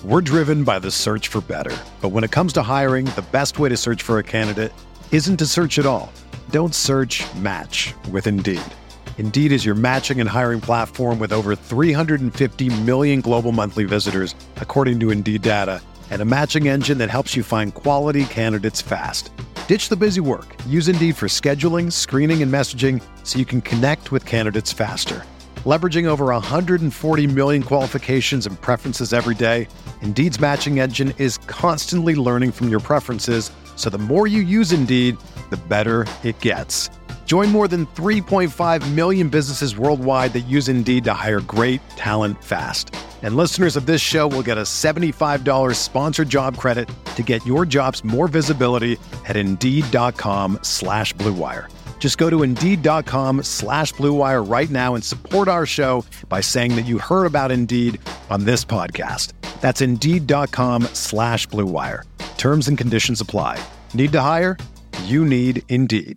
We're driven by the search for better. But when it comes to hiring, the best way to search for a candidate isn't to search at all. Don't search, match with Indeed. Indeed is your matching and hiring platform with over 350 million global monthly visitors, according to Indeed data, and a matching engine that helps you find quality candidates fast. Ditch the busy work. Use Indeed for scheduling, screening, and messaging so you can connect with candidates faster. Leveraging over 140 million qualifications and preferences every day, Indeed's matching engine is constantly learning from your preferences, so the more you use Indeed, the better it gets. Join more than 3.5 million businesses worldwide that use Indeed to hire great talent fast. And listeners of this show will get a $75 sponsored job credit to get your jobs more visibility at Indeed.com/Blue Wire. Just go to Indeed.com/Blue Wire right now and support our show by saying that you heard about Indeed on this podcast. That's Indeed.com/Blue Wire. Terms and conditions apply. Need to hire? You need Indeed.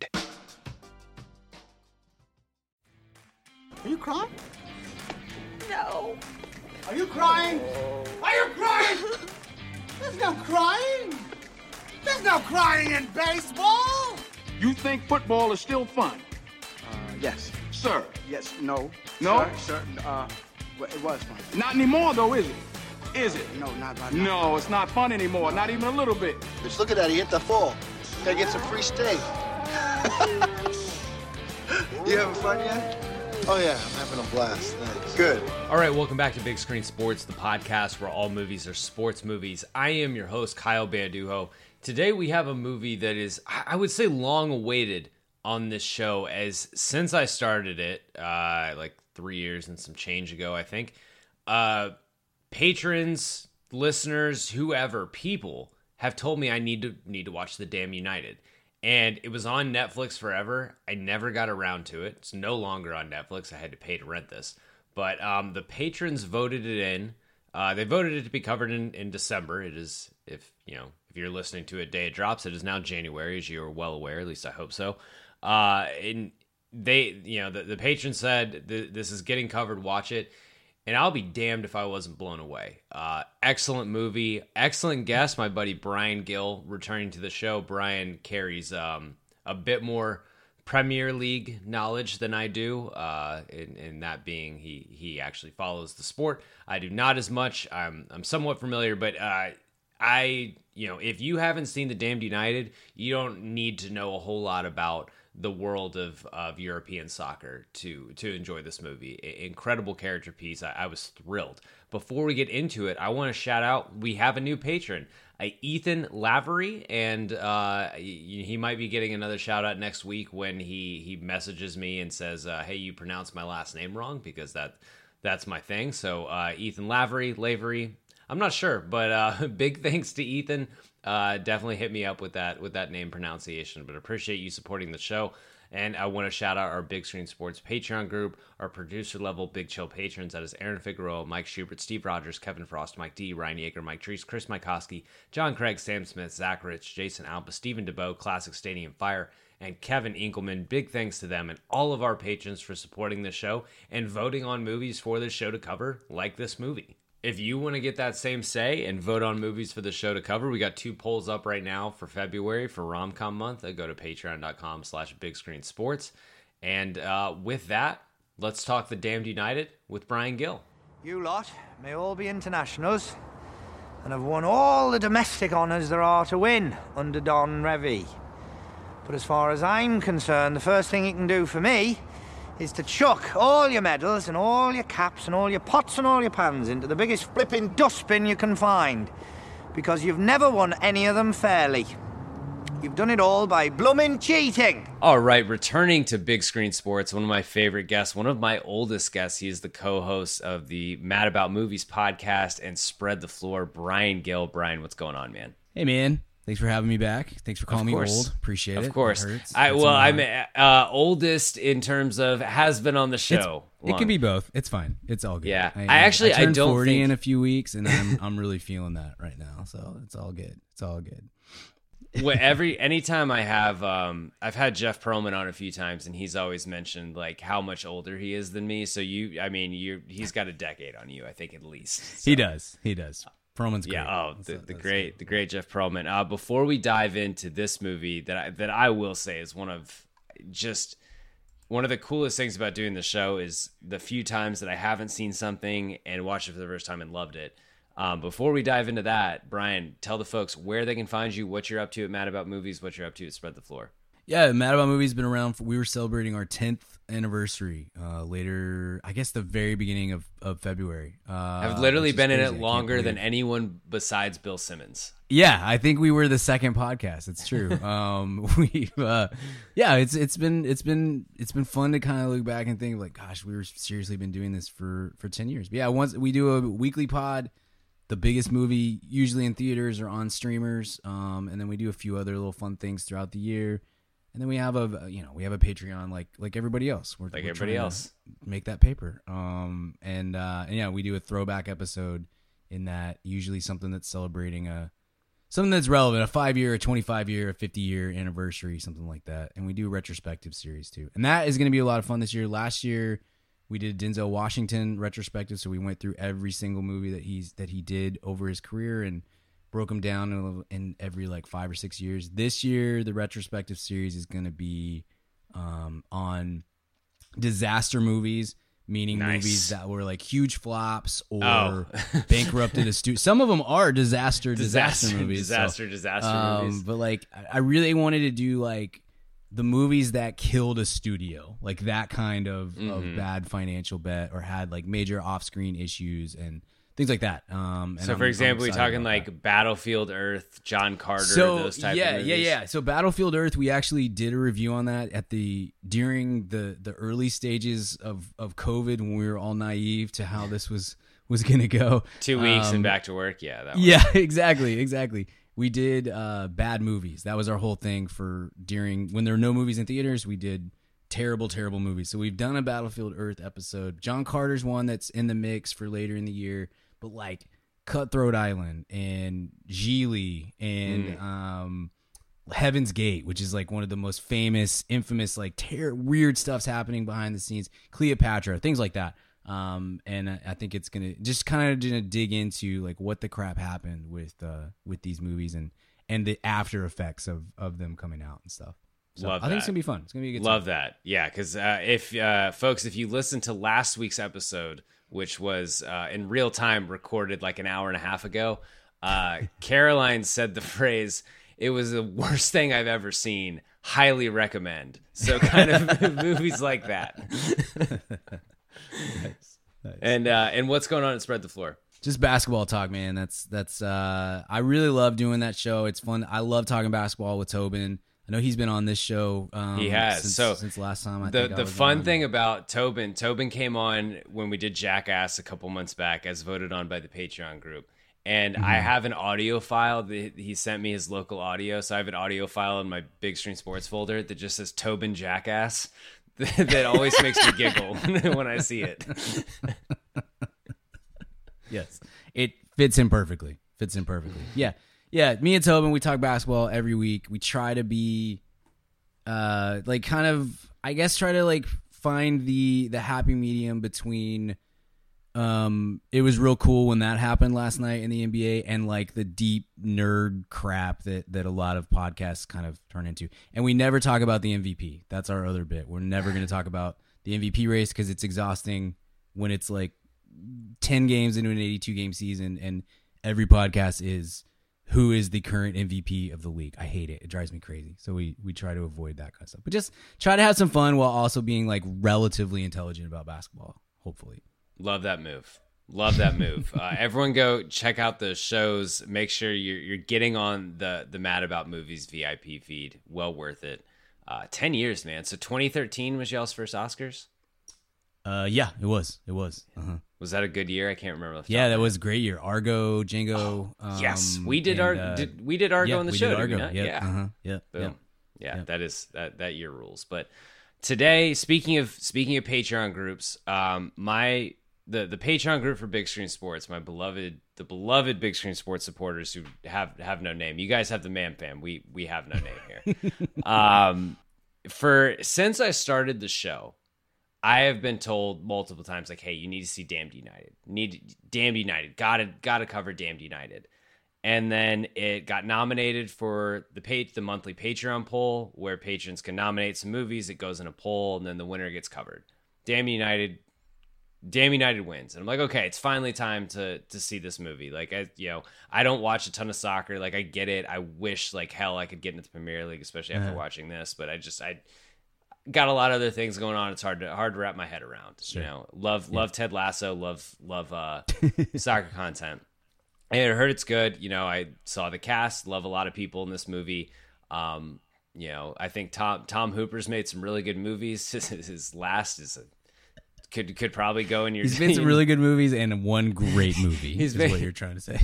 Are you crying? No. Are you crying? Are you crying? There's no crying. There's no crying in baseball. You think football is still fun? Yes. Sir? Yes. No. No? Sir. It was fun. Not anymore, though, is it? Is it? No, not right now. No, it's not fun anymore. Not even a little bit. Just look at that. He hit the fall. Gotta get some free steak. You having fun yet? Oh, yeah. I'm having a blast. Thanks. Good. All right, welcome back to Big Screen Sports, the podcast where all movies are sports movies. I am your host, Kyle Banduho. Today we have a movie that is, I would say, long awaited on this show, as since I started it, like 3 years and some change ago, I think. Patrons, listeners, whoever, people have told me I need to watch The Damned United. And it was on Netflix forever. I never got around to it. It's no longer on Netflix. I had to pay to rent this. But the patrons voted it in. They voted it to be covered in December. It is, if you're listening to it day it drops, it is now January, as you're well aware. At least I hope so. And they, the patron said this is getting covered. Watch it. And I'll be damned if I wasn't blown away. Excellent movie. Excellent guest, my buddy Brian Gill, returning to the show. Brian carries a bit more Premier League knowledge than I do, in that being he actually follows the sport. I do not as much. I'm somewhat familiar, but if you haven't seen The Damned United, you don't need to know a whole lot about the world of European soccer to enjoy this movie. Incredible character piece. I was thrilled. Before we get into it, I want to shout out, we have a new patron, Ethan Lavery, and he might be getting another shout out next week when he messages me and says, hey, you pronounced my last name wrong, because that's my thing. So Ethan Lavery, I'm not sure, but big thanks to Ethan. Definitely hit me up with that name pronunciation, but appreciate you supporting the show. And I want to shout out our Big Screen Sports Patreon group, our producer level Big Chill patrons. That is Aaron Figueroa, Mike Schubert, Steve Rogers, Kevin Frost, Mike D, Ryan Yeager, Mike Treese, Chris Mikoski, John Craig, Sam Smith, Zach Rich, Jason Alba, Stephen DeBoe, Classic Stadium Fire, and Kevin Inkelman. Big thanks to them and all of our patrons for supporting the show and voting on movies for this show to cover, like this movie. If you want to get that same say and vote on movies for the show to cover, we got 2 polls up right now for February for Rom-Com Month. Go to patreon.com/bigscreensports. And with that, let's talk The Damned United with Brian Gill. You lot may all be internationals and have won all the domestic honours there are to win under Don Revie. But as far as I'm concerned, the first thing you can do for me is to chuck all your medals and all your caps and all your pots and all your pans into the biggest flipping dustbin you can find. Because you've never won any of them fairly. You've done it all by bloomin' cheating. All right, returning to Big Screen Sports, one of my favorite guests, one of my oldest guests. He is the co-host of the Mad About Movies podcast and Spread the Floor, Brian Gill. Brian, what's going on, man? Hey, man. Thanks for having me back. Thanks for calling me old. Appreciate it. Of course. I'm oldest in terms of has been on the show. It can be both. It's fine. It's all good. Yeah. I turned 40 in a few weeks, and I'm really feeling that right now. So it's all good. It's all good. Anytime I have, I've had Jeff Pearlman on a few times, and he's always mentioned like how much older he is than me. So he's got a decade on you, I think, at least. So. He does. Perlman's great. Yeah. The great Jeff Perlman. Before we dive into this movie, that I will say is one of the coolest things about doing the show is the few times that I haven't seen something and watched it for the first time and loved it. Before we dive into that, Brian, tell the folks where they can find you, what you're up to at Mad About Movies, what you're up to at Spread the Floor. Yeah, Mad About Movies been around. We were celebrating our 10th anniversary later, I guess the very beginning of February. I've literally been in it longer than anyone besides Bill Simmons. Yeah, I think we were the second podcast. It's true. It's been fun to kind of look back and think like, gosh, we were seriously been doing this for 10 years. But yeah, once we do a weekly pod. The biggest movie usually in theaters or on streamers, and then we do a few other little fun things throughout the year, and then we have a Patreon like everybody else. We're everybody else make that paper, and yeah, we do a throwback episode in that, usually something that's celebrating something that's relevant, a 5-year, a 25-year, a 50-year anniversary, something like that, and we do a retrospective series too, and that is going to be a lot of fun this year. Last year. We did Denzel Washington retrospective, so we went through every single movie that he did over his career and broke them down in every like 5 or 6 years. This year, the retrospective series is going to be on disaster movies, meaning movies that were like huge flops or bankrupted a studio. Some of them are disaster movies. Disaster movies. But like, I really wanted to do like the movies that killed a studio, like that kind of bad financial bet or had like major off-screen issues and things like that. So, for example, we're talking like Battlefield Earth, John Carter, those type of movies. Yeah. So Battlefield Earth, we actually did a review on that during the early stages of COVID, when we were all naive to how this was going to go. 2 weeks and back to work. Yeah. Yeah, exactly. We did bad movies. That was our whole thing when there were no movies in theaters. We did terrible movies. So we've done a Battlefield Earth episode. John Carter's one that's in the mix for later in the year. But like Cutthroat Island and Geely and Heaven's Gate, which is like one of the most infamous, like weird stuff's happening behind the scenes. Cleopatra, things like that. And I think it's gonna just kind of dig into like what the crap happened with these movies and the after effects of them coming out and stuff. So I think it's gonna be fun. It's gonna be a good Love time. that. Yeah, because if you listened to last week's episode, which was in real time recorded like an hour and a half ago, Caroline said the phrase, "It was the worst thing I've ever seen. Highly recommend." So kind of movies like that. Nice. And what's going on at Spread the Floor? Just basketball talk, man. That's I really love doing that show. It's fun. I love talking basketball with Tobin. I know he's been on this show. He has since last time. The fun thing about Tobin came on when we did Jackass a couple months back, as voted on by the Patreon group. And I have an audio file that he sent me, his local audio. So I have an audio file in my Big Screen Sports folder that just says Tobin Jackass. That always makes me giggle when I see it. Yes, it fits in perfectly. Yeah. Me and Tobin, we talk basketball every week. We try to be, try to find the happy medium between. It was real cool when that happened last night in the NBA and like the deep nerd crap that a lot of podcasts kind of turn into. And we never talk about the MVP. That's our other bit. We're never going to talk about the MVP race because it's exhausting when it's like 10 games into an 82 game season and every podcast is who is the current MVP of the league. I hate it. It drives me crazy. So we try to avoid that kind of stuff. But just try to have some fun while also being like relatively intelligent about basketball, hopefully. Love that move. Everyone go check out the shows. Make sure you're getting on the Mad About Movies VIP feed. Well worth it. 10 years, man. So 2013 was y'all's first Oscars? Yeah, it was. Uh-huh. Was that a good year? I can't remember. Yeah, that was a great year. Argo, Django. Yes, we did Argo on the show. Argo. Did we not? Yep. Yeah. Uh-huh. Boom. Yeah. That year rules. But today, speaking of Patreon groups, the Patreon group for Big Screen Sports, the beloved Big Screen Sports supporters who have no name. You guys have the Man Fam. We have no name here. Since I started the show, I have been told multiple times, like, hey, you need to see Damned United. Damned United. Gotta cover Damned United. And then it got nominated for the monthly Patreon poll, where patrons can nominate some movies. It goes in a poll, and then the winner gets covered. Damn United wins. And I'm like, okay, it's finally time to see this movie. Like, I don't watch a ton of soccer. Like, I get it. I wish like hell I could get into the Premier League, especially after watching this. But I got a lot of other things going on. It's hard to wrap my head around. Sure. Love Ted Lasso. Love soccer content. I heard it's good. I saw the cast. Love a lot of people in this movie. I think Tom Hooper's made some really good movies. His last is could probably go in your. He's made some really good movies and one great movie. Is what you're trying to say.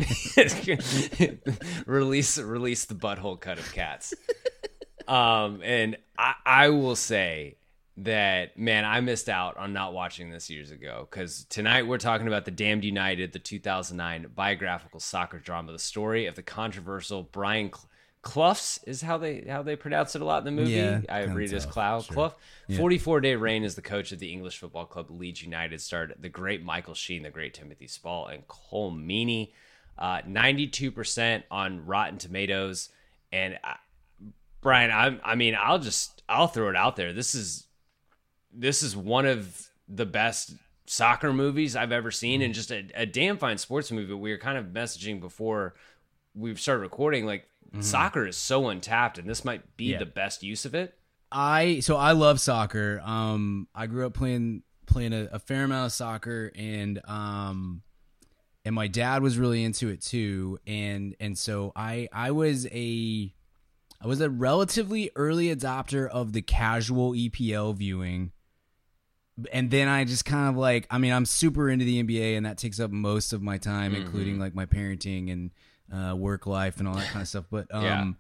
Release the butthole cut of Cats. And I will say that, man, I missed out on not watching this years ago, because tonight we're talking about The Damned United, the 2009 biographical soccer drama, the story of the controversial Brian Clough's is how they pronounce it a lot in the movie. Yeah, I read it as Clough. Sure. Clough. Yeah. 44-day reign as the coach of the English football club Leeds United starred the great Michael Sheen, the great Timothy Spall, and Cole Meany. 92% on Rotten Tomatoes. And Brian, I'll throw it out there. This is one of the best soccer movies I've ever seen, and just a damn fine sports movie. We were kind of messaging before we started recording, like, soccer is so untapped, and this might be the best use of it. I love soccer. I grew up playing a fair amount of soccer, and my dad was really into it too, and so I was a relatively early adopter of the casual EPL viewing. And then I just kind of like, I'm super into the NBA, and that takes up most of my time, including like my parenting and work life and all that kind of stuff. But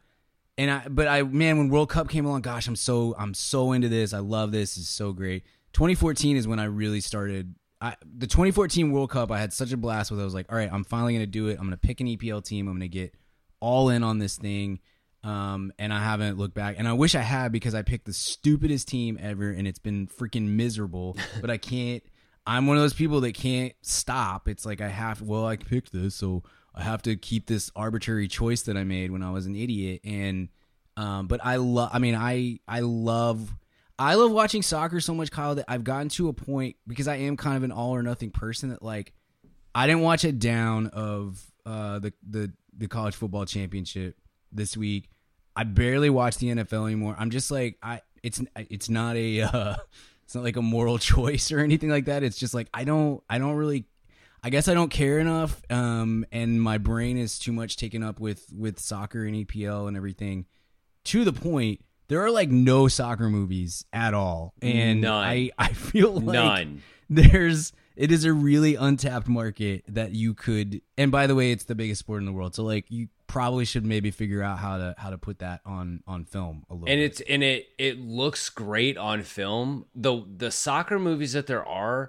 when World Cup came along, gosh, I'm so into this. I love this. It's so great. 2014 is when I really started. The 2014 World Cup, I had such a blast with it. I was like, all right, I'm finally going to do it. I'm going to pick an EPL team. I'm going to get all in on this thing. And I haven't looked back, and I wish I had, because I picked the stupidest team ever, and it's been freaking miserable. But I can't. I'm one of those people that can't stop. It's like I picked this, so I have to keep this arbitrary choice that I made when I was an idiot. And but I love. I love watching soccer so much, Kyle, that I've gotten to a point, because I am kind of an all or nothing person, that like I didn't watch a down of the college football championship this week. I barely watch the NFL anymore. I'm just like, it's not like a moral choice or anything like that. It's just like I don't really, I guess I don't care enough, and my brain is too much taken up with soccer and EPL and everything, to the point there are like no soccer movies at all, and none. I feel like none. It is a really untapped market that you could, and by the way, it's the biggest sport in the world, so like you probably should maybe figure out how to put that on film a little bit. It looks great on film. The soccer movies that there are.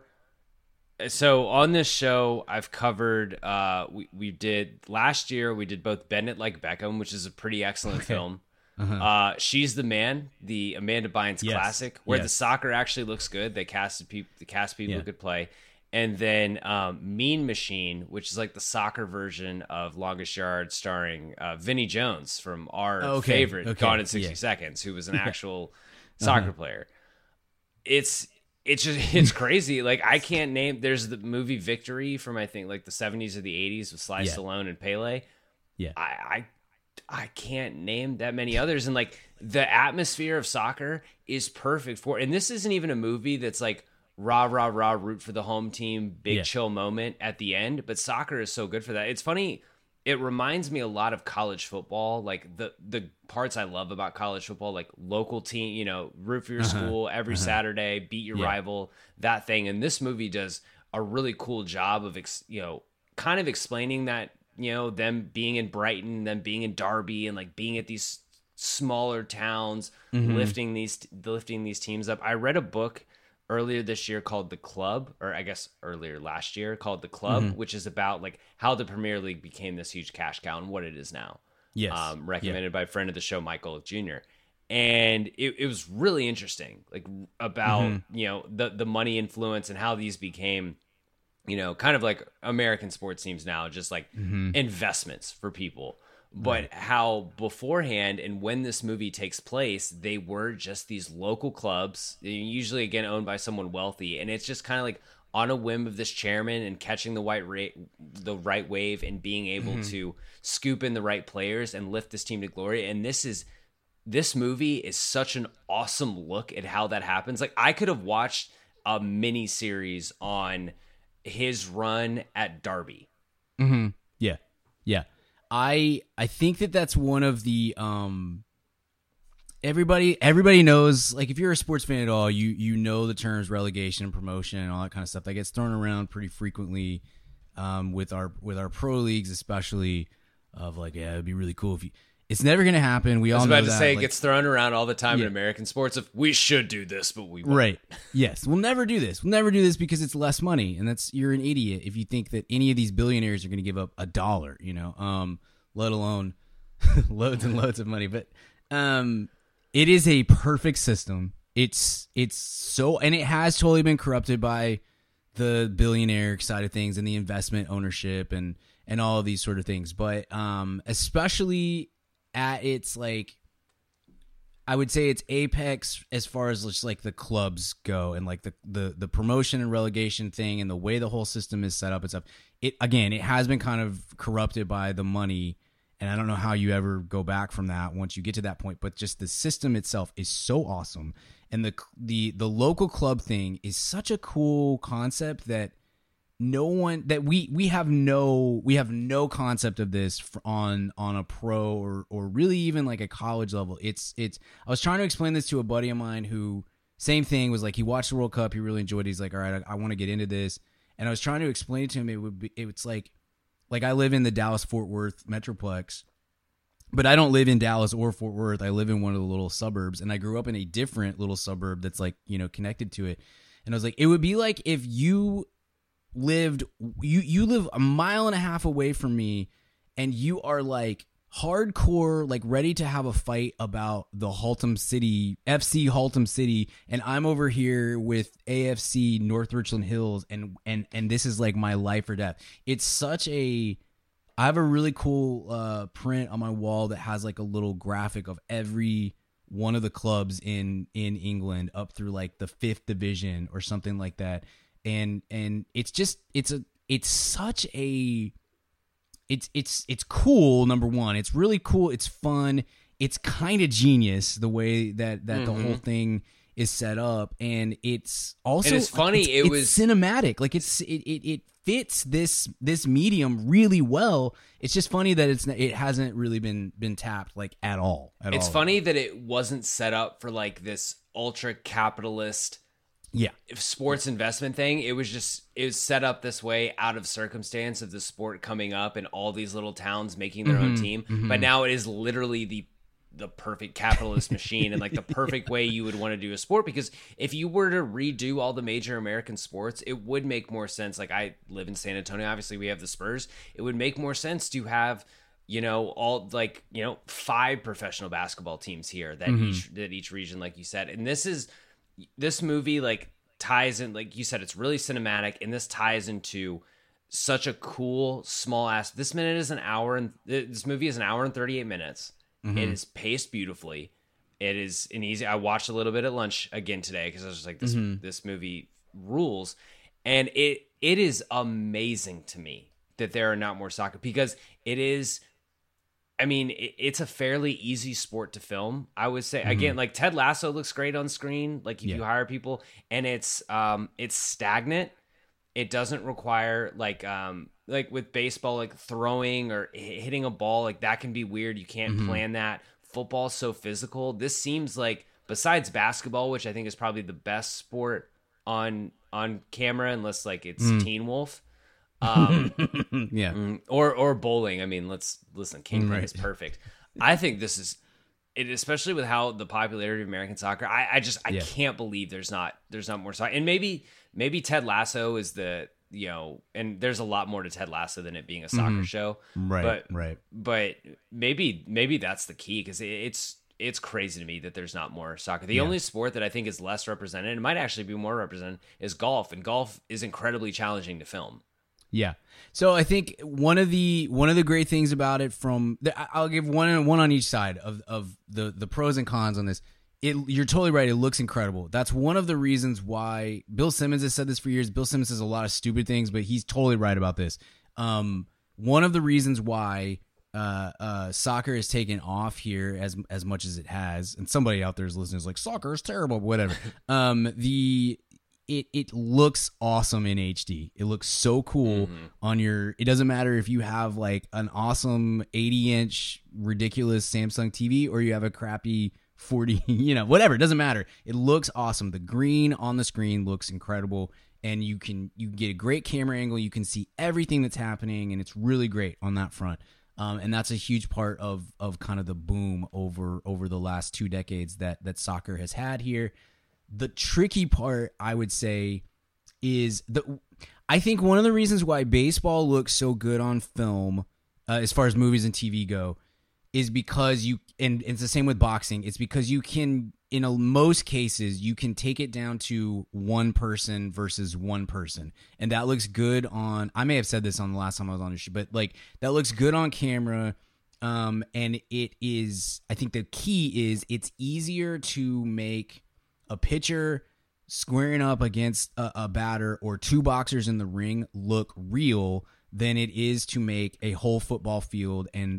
So on this show, I've covered. We did last year. We did both Bend It Like Beckham, which is a pretty excellent film. She's the Man, the Amanda Bynes classic, where the soccer actually looks good. They cast people who could play. And then Mean Machine, which is like the soccer version of Longest Yard, starring Vinnie Jones from our favorite Gone in 60 Seconds, who was an actual soccer player. It's crazy. Like, I can't name. There's the movie Victory from, I think, like the 70s or the 80s with Sly Stallone and Pele. Yeah, I can't name that many others. And like the atmosphere of soccer is perfect for. And this isn't even a movie that's like rah, rah, rah, root for the home team, big chill moment at the end. But soccer is so good for that. It's funny. It reminds me a lot of college football. Like the parts I love about college football, like local team, root for your school every Saturday, beat your rival, that thing. And this movie does a really cool job of, kind of explaining that, them being in Brighton, them being in Derby, and like being at these smaller towns, lifting these teams up. I read a book earlier this year called The Club, or I guess earlier last year called The Club, which is about like how the Premier League became this huge cash cow and what it is now. Yes. Recommended by a friend of the show, Michael Jr. And it was really interesting, like about the money influence and how these became, kind of like American sports teams now, just like investments for people. But how beforehand and when this movie takes place, they were just these local clubs, usually again owned by someone wealthy, and it's just kind of like on a whim of this chairman and catching the right wave and being able to scoop in the right players and lift this team to glory. And this movie is such an awesome look at how that happens. Like, I could have watched a mini series on his run at Derby. Yeah. I think that's one of the everybody knows, like, if you're a sports fan at all, you know the terms relegation and promotion and all that kind of stuff that gets thrown around pretty frequently with our pro leagues, especially, of like, yeah, it'd be really cool if you. It's never gonna happen. We all know that. I was about to say, it gets thrown around all the time in American sports. If we should do this, but we won't. Right. Yes, we'll never do this. We'll never do this because it's less money, and you're an idiot if you think that any of these billionaires are going to give up $1. Let alone loads and loads of money. But it is a perfect system. It's so, and it has totally been corrupted by the billionaire side of things and the investment ownership and all of these sort of things. But especially at its, like, I would say its apex as far as just like the clubs go, and like the promotion and relegation thing and the way the whole system is set up and stuff. It has been kind of corrupted by the money, and I don't know how you ever go back from that once you get to that point. But just the system itself is so awesome, and the local club thing is such a cool concept that we have no concept of this on a pro or really even like a college level. I was trying to explain this to a buddy of mine who, same thing, was like, he watched the World Cup, he really enjoyed it. He's like, all right, I want to get into this. And I was trying to explain it to him. It's like I live in the Dallas-Fort Worth Metroplex, but I don't live in Dallas or Fort Worth. I live in one of the little suburbs, and I grew up in a different little suburb that's like, connected to it. And I was like, it would be like if you live a mile and a half away from me, and you are like hardcore, like ready to have a fight about the Haltom City, FC Haltom City, and I'm over here with AFC North Richland Hills, and this is like my life or death. It's such a, I have a really cool print on my wall that has like a little graphic of every one of the clubs in England up through like the 5th division or something like that. And it's cool. Number one, it's really cool. It's fun. It's kind of genius the way that the whole thing is set up, and it's also, and it's funny. It's cinematic. Like it fits this medium really well. It's just funny that it hasn't really been tapped like at all. It's funny that it wasn't set up for like this ultra capitalist sports investment thing. It was set up this way out of circumstance of the sport coming up and all these little towns making their own team. But now it is literally the perfect capitalist machine, and like the perfect way you would want to do a sport. Because if you were to redo all the major American sports, it would make more sense. Like, I live in San Antonio, obviously we have the Spurs. It would make more sense to have, all 5 professional basketball teams here that each region, like you said. And this movie like ties in, like you said, it's really cinematic, and this ties into such a cool small ass. This movie is an hour and 38 minutes. It is paced beautifully. It is an easy. I watched a little bit at lunch again today because I was just like, this movie rules, and it is amazing to me that there are not more soccer, because it is. I mean, it's a fairly easy sport to film, I would say. Again, like Ted Lasso looks great on screen, like if you hire people, and it's stagnant. It doesn't require like with baseball, like throwing or hitting a ball, like that can be weird. You can't plan that. Football's so physical. This seems like, besides basketball, which I think is probably the best sport on camera, unless like it's Teen Wolf. Or bowling. I mean, listen, Kingpin is perfect. I think this is it, especially with how the popularity of American soccer. I can't believe there's not more soccer. And maybe Ted Lasso is and there's a lot more to Ted Lasso than it being a soccer show. Right. But maybe that's the key, because it's crazy to me that there's not more soccer. The only sport that I think is less represented, and might actually be more represented, is golf, and golf is incredibly challenging to film. Yeah. So I think one of the great things about it, I'll give one on each side of the pros and cons on this. You're totally right. It looks incredible. That's one of the reasons why Bill Simmons has said this for years. Bill Simmons says a lot of stupid things, but he's totally right about this. One of the reasons why soccer has taken off here as much as it has, and somebody out there is listening is like, soccer is terrible, but whatever. It looks awesome in HD. It looks so cool on your. It doesn't matter if you have like an awesome 80-inch ridiculous Samsung TV or you have a crappy 40, whatever. It doesn't matter. It looks awesome. The green on the screen looks incredible, and you get a great camera angle. You can see everything that's happening, and it's really great on that front. And that's a huge part of kind of the boom over the last 2 decades that soccer has had here. The tricky part, I would say, is I think one of the reasons why baseball looks so good on film, as far as movies and TV go, is because and it's the same with boxing. It's because you can, most cases, you can take it down to one person versus one person. And that looks good on, I may have said this on the last time I was on the show, but like that looks good on camera. And it is, I think the key is it's easier to make a pitcher squaring up against a batter or 2 boxers in the ring look real than it is to make a whole football field and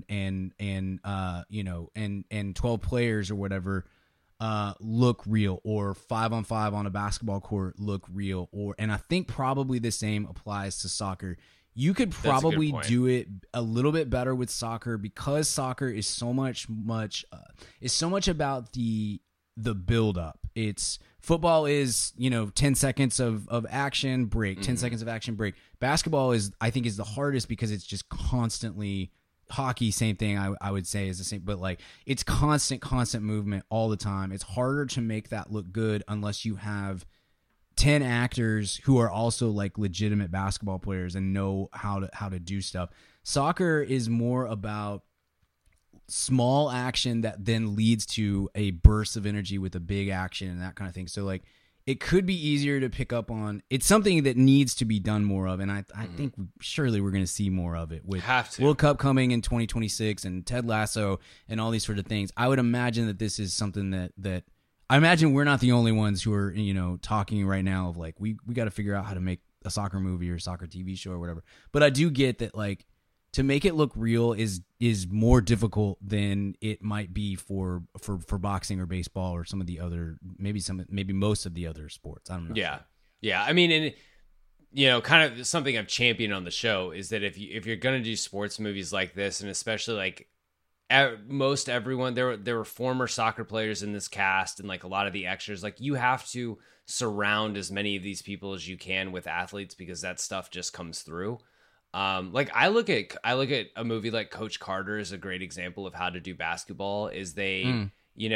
12 players or whatever look real, or 5-on-5 on a basketball court look real, and I think probably the same applies to soccer. You could probably do it a little bit better with soccer because soccer is so much about the build up. It's football is 10 seconds of action break, 10 seconds of action break. Basketball is the hardest because it's just constantly. Hockey, same thing. I would say is the same, but like it's constant movement all the time. It's harder to make that look good unless you have 10 actors who are also like legitimate basketball players and know how to do stuff. Soccer is more about small action that then leads to a burst of energy with a big action and that kind of thing. So like it could be easier to pick up on. It's something that needs to be done more of, and I think surely we're going to see more of it with World Cup coming in 2026 and Ted Lasso and all these sort of things. I would imagine that this is something that I imagine we're not the only ones who are talking right now of like we got to figure out how to make a soccer movie or a soccer TV show or whatever. But I do get that like to make it look real is more difficult than it might be for boxing or baseball or some of the other maybe most of the other sports. I don't know. Yeah. I mean, and kind of something I've championed on the show is that if you're gonna do sports movies like this, and especially like most everyone, there were former soccer players in this cast, and like a lot of the extras, like you have to surround as many of these people as you can with athletes because that stuff just comes through. Like I look at a movie like Coach Carter is a great example of how to do basketball. Is they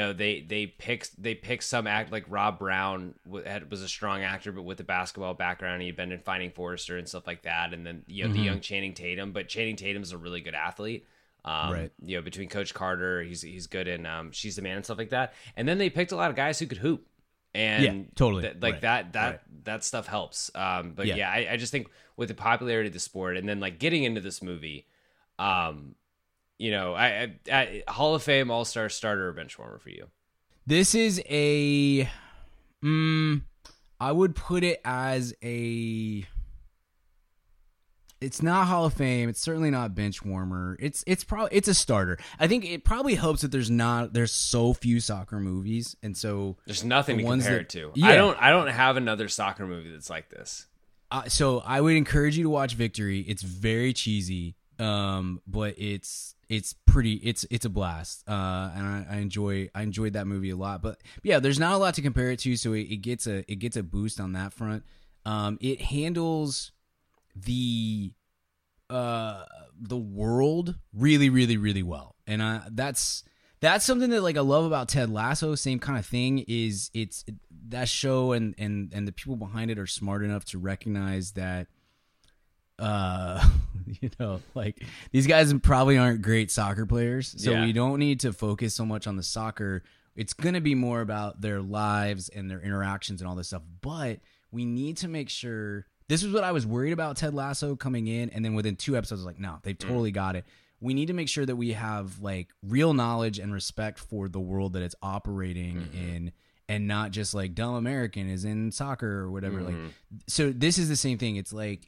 pick some act like Rob Brown was a strong actor, but with a basketball background, he'd been in Finding Forrester and stuff like that. And then the young Channing Tatum, but Channing Tatum's a really good athlete. Right. Between Coach Carter, he's good in She's the Man and stuff like that. And then they picked a lot of guys who could hoop. And totally that stuff helps. But I just think with the popularity of the sport and then like getting into this movie, Hall of Fame All-Star starter or bench warmer for you? This is I would put it as it's not Hall of Fame. It's certainly not bench warmer. It's a starter. I think it probably helps that there's so few soccer movies, and so there's nothing to compare it to. Yeah. I don't have another soccer movie that's like this. So I would encourage you to watch Victory. It's very cheesy, but it's a blast. And I enjoyed that movie a lot. But yeah, there's not a lot to compare it to, so it gets a boost on that front. It handles the world really, really, really well, and that's something that like I love about Ted Lasso. Same kind of thing is that show and the people behind it are smart enough to recognize that like these guys probably aren't great soccer players, so Yeah. we don't need to focus so much on the soccer. It's going to be more about their lives and their interactions and all this stuff. But we need to make sure. This is what I was worried about Ted Lasso coming in, and then within 2 episodes, I was like, no, they've totally got it. We need to make sure that we have like real knowledge and respect for the world that it's operating in, and not just like dumb American is in soccer or whatever. Like, so this is the same thing. It's like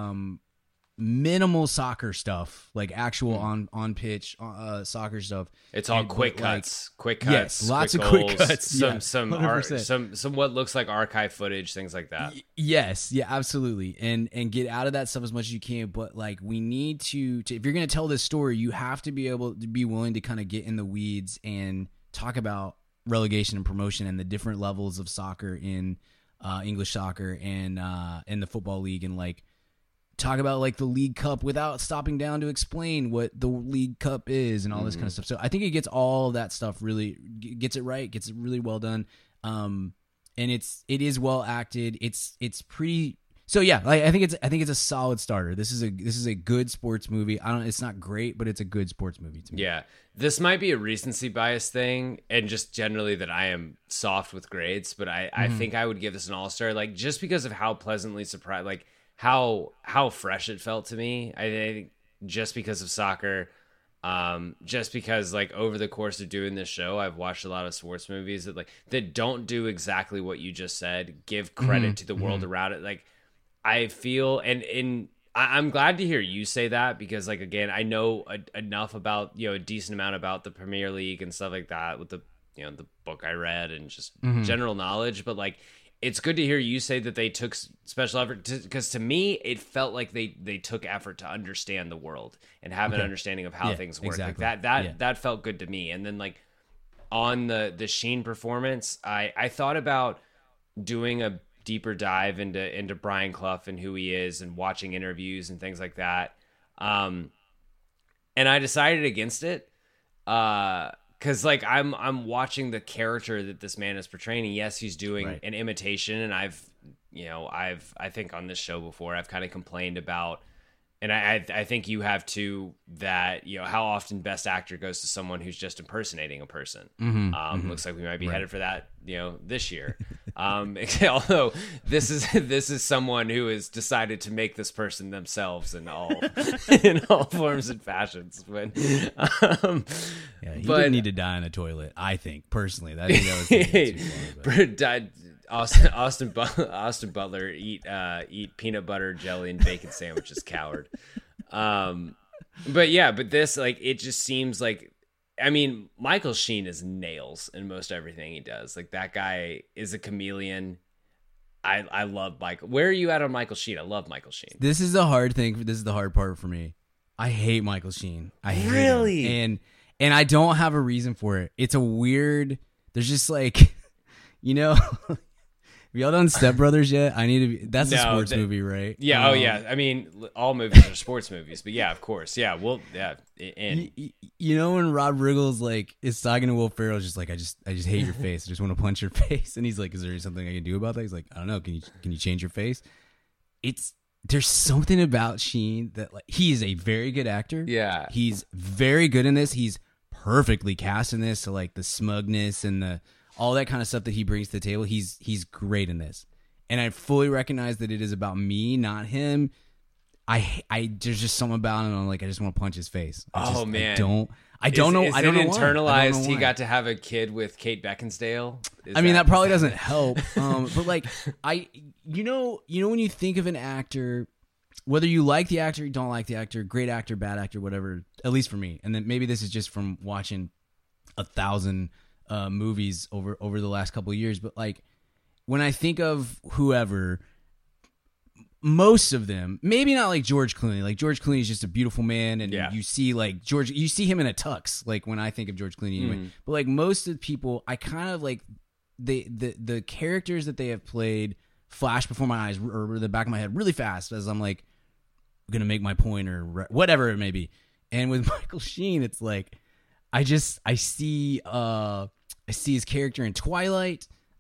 minimal soccer stuff, like actual on pitch soccer stuff. It's all And, quick like, cuts, yes, lots of goals, quick cuts. Yeah, some 100%. what looks like archive footage, things like that. Yes, yeah, absolutely, and get out of that stuff as much as you can. But like, we need to if you're going to tell this story, you have to be able to be willing to kind of get in the weeds and talk about relegation and promotion and the different levels of soccer in English soccer and in the football league, and like talk about like the League Cup without stopping down to explain what the League Cup is and all this kind of stuff. So I think it gets all of that stuff really gets it right, gets it really well done. And it is well acted. It's pretty. So yeah, like, I think it's a solid starter. This is a good sports movie. It's not great, but it's a good sports movie to me. Yeah. This might be a recency bias thing, and just generally that I am soft with grades, but I think I would give this an all-star, like, just because of how pleasantly surprised, like how fresh it felt to me. I think just because of soccer, just because like over the course of doing this show, I've watched a lot of sports movies that don't do exactly what you just said, give credit to the world around it. Like, I feel, and I'm glad to hear you say that, because like, again, I know enough about, a decent amount about the Premier League and stuff like that with the book I read and just general knowledge. But like, it's good to hear you say that they took special effort, because to me, it felt like they took effort to understand the world and have an understanding of how things work. Exactly. Like that felt good to me. And then like on the Sheen performance, I thought about doing a deeper dive into Brian Clough and who he is, and watching interviews and things like that. And I decided against it. Cause like I'm watching the character that this man is portraying. And yes, he's doing an imitation. And I think on this show before, I've kind of complained about, and I think you have too, that, how often Best Actor goes to someone who's just impersonating a person. Looks like we might be headed for that, this year. Although this is someone who has decided to make this person themselves in all forms and fashions. But he didn't need to die in a toilet. I think personally, that was too far, Austin Butler eat peanut butter, jelly, and bacon sandwiches. Coward. But this, like, it just seems like, I mean, Michael Sheen is nails in most everything he does. Like, that guy is a chameleon. I love Michael. Where are you at on Michael Sheen? I love Michael Sheen. This is the hard thing. This is the hard part for me. I hate Michael Sheen. I hate really him. And I don't have a reason for it. It's a weird. There's just like, have y'all done Step Brothers yet? I need to be. That's a sports movie, right? Yeah. Yeah. I mean, all movies are sports movies, but yeah, of course. Yeah. Well, yeah. And when Rob Riggle's like is talking to Will Ferrell, just like I just hate your face. I just want to punch your face. And he's like, "Is there something I can do about that?" He's like, "I don't know. Can you change your face?" There's something about Sheen that, like, he is a very good actor. Yeah. He's very good in this. He's perfectly cast in this. So like the smugness and all that kind of stuff that he brings to the table, he's great in this. And I fully recognize that it is about me, not him. There's just something about him. I'm like, I just want to punch his face. Man, I don't know. I Is don't know it why. internalized? He got to have a kid with Kate Beckinsale. That probably doesn't help. But like, when you think of an actor, whether you like the actor, you don't like the actor, great actor, bad actor, whatever. At least for me, and then maybe this is just from watching 1,000 movies over the last couple of years. But like, when I think of whoever, most of them, maybe not like George Clooney. Like, George Clooney is just a beautiful man, and you see like you see him in a tux. Like, when I think of George Clooney, anyway. But like, most of the people, I kind of like the characters that they have played flash before my eyes or the back of my head really fast as I'm like gonna make my point or whatever it may be. And with Michael Sheen, it's like I see his character in Twilight.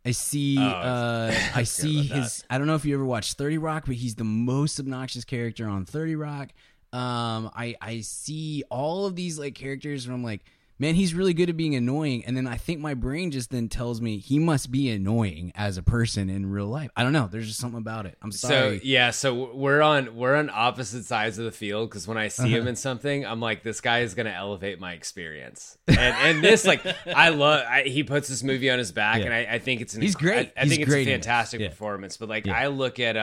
I see I see his that. I don't know if you ever watched 30 Rock, but he's the most obnoxious character on 30 Rock. I see all of these like characters and I'm like, man, he's really good at being annoying. And then I think my brain just then tells me he must be annoying as a person in real life. I don't know. There's just something about it. I'm sorry. So we're on opposite sides of the field, because when I see him in something, I'm like, this guy is going to elevate my experience. And this, like, he puts this movie on his back, and I think it's he's great. I think it's great a fantastic performance. But like, I look at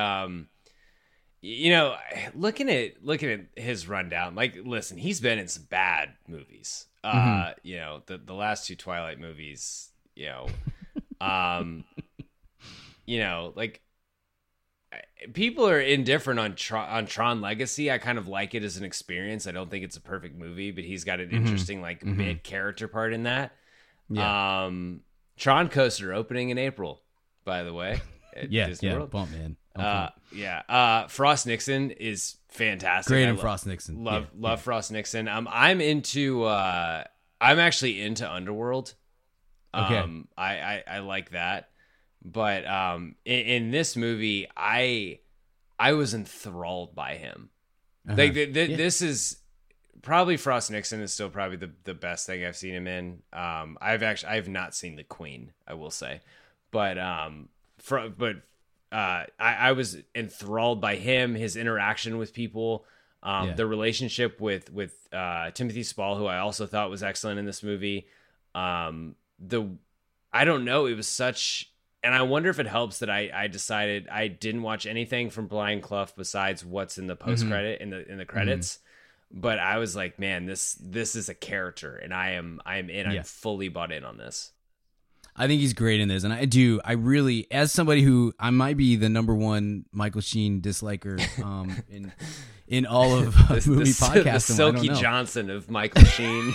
looking at his rundown, like, listen, he's been in some bad movies. The last two Twilight movies, like, people are indifferent on Tron Legacy. I kind of like it as an experience. I don't think it's a perfect movie, but he's got an interesting like mid character part in that. Yeah. Tron Coaster opening in April, by the way. At Disney World. Bump, man. Frost Nixon is fantastic. Great in Frost Nixon. Love Frost Nixon. I'm actually into Underworld. Okay. I like that. But in this movie, I was enthralled by him. Like this is probably, Frost Nixon is still probably the best thing I've seen him in. I've not seen The Queen, I will say, but I was enthralled by him, his interaction with people, the relationship with Timothy Spall, who I also thought was excellent in this movie. I don't know, it was such, and I wonder if it helps that I decided I didn't watch anything from Brian Clough besides what's in the post credit in the credits. But I was like, man, this is a character, and I'm in. I'm fully bought in on this. I think he's great in this, and I really, as somebody who, I might be the number one Michael Sheen disliker in all of movie podcasting. The Silky Johnson of Michael Sheen.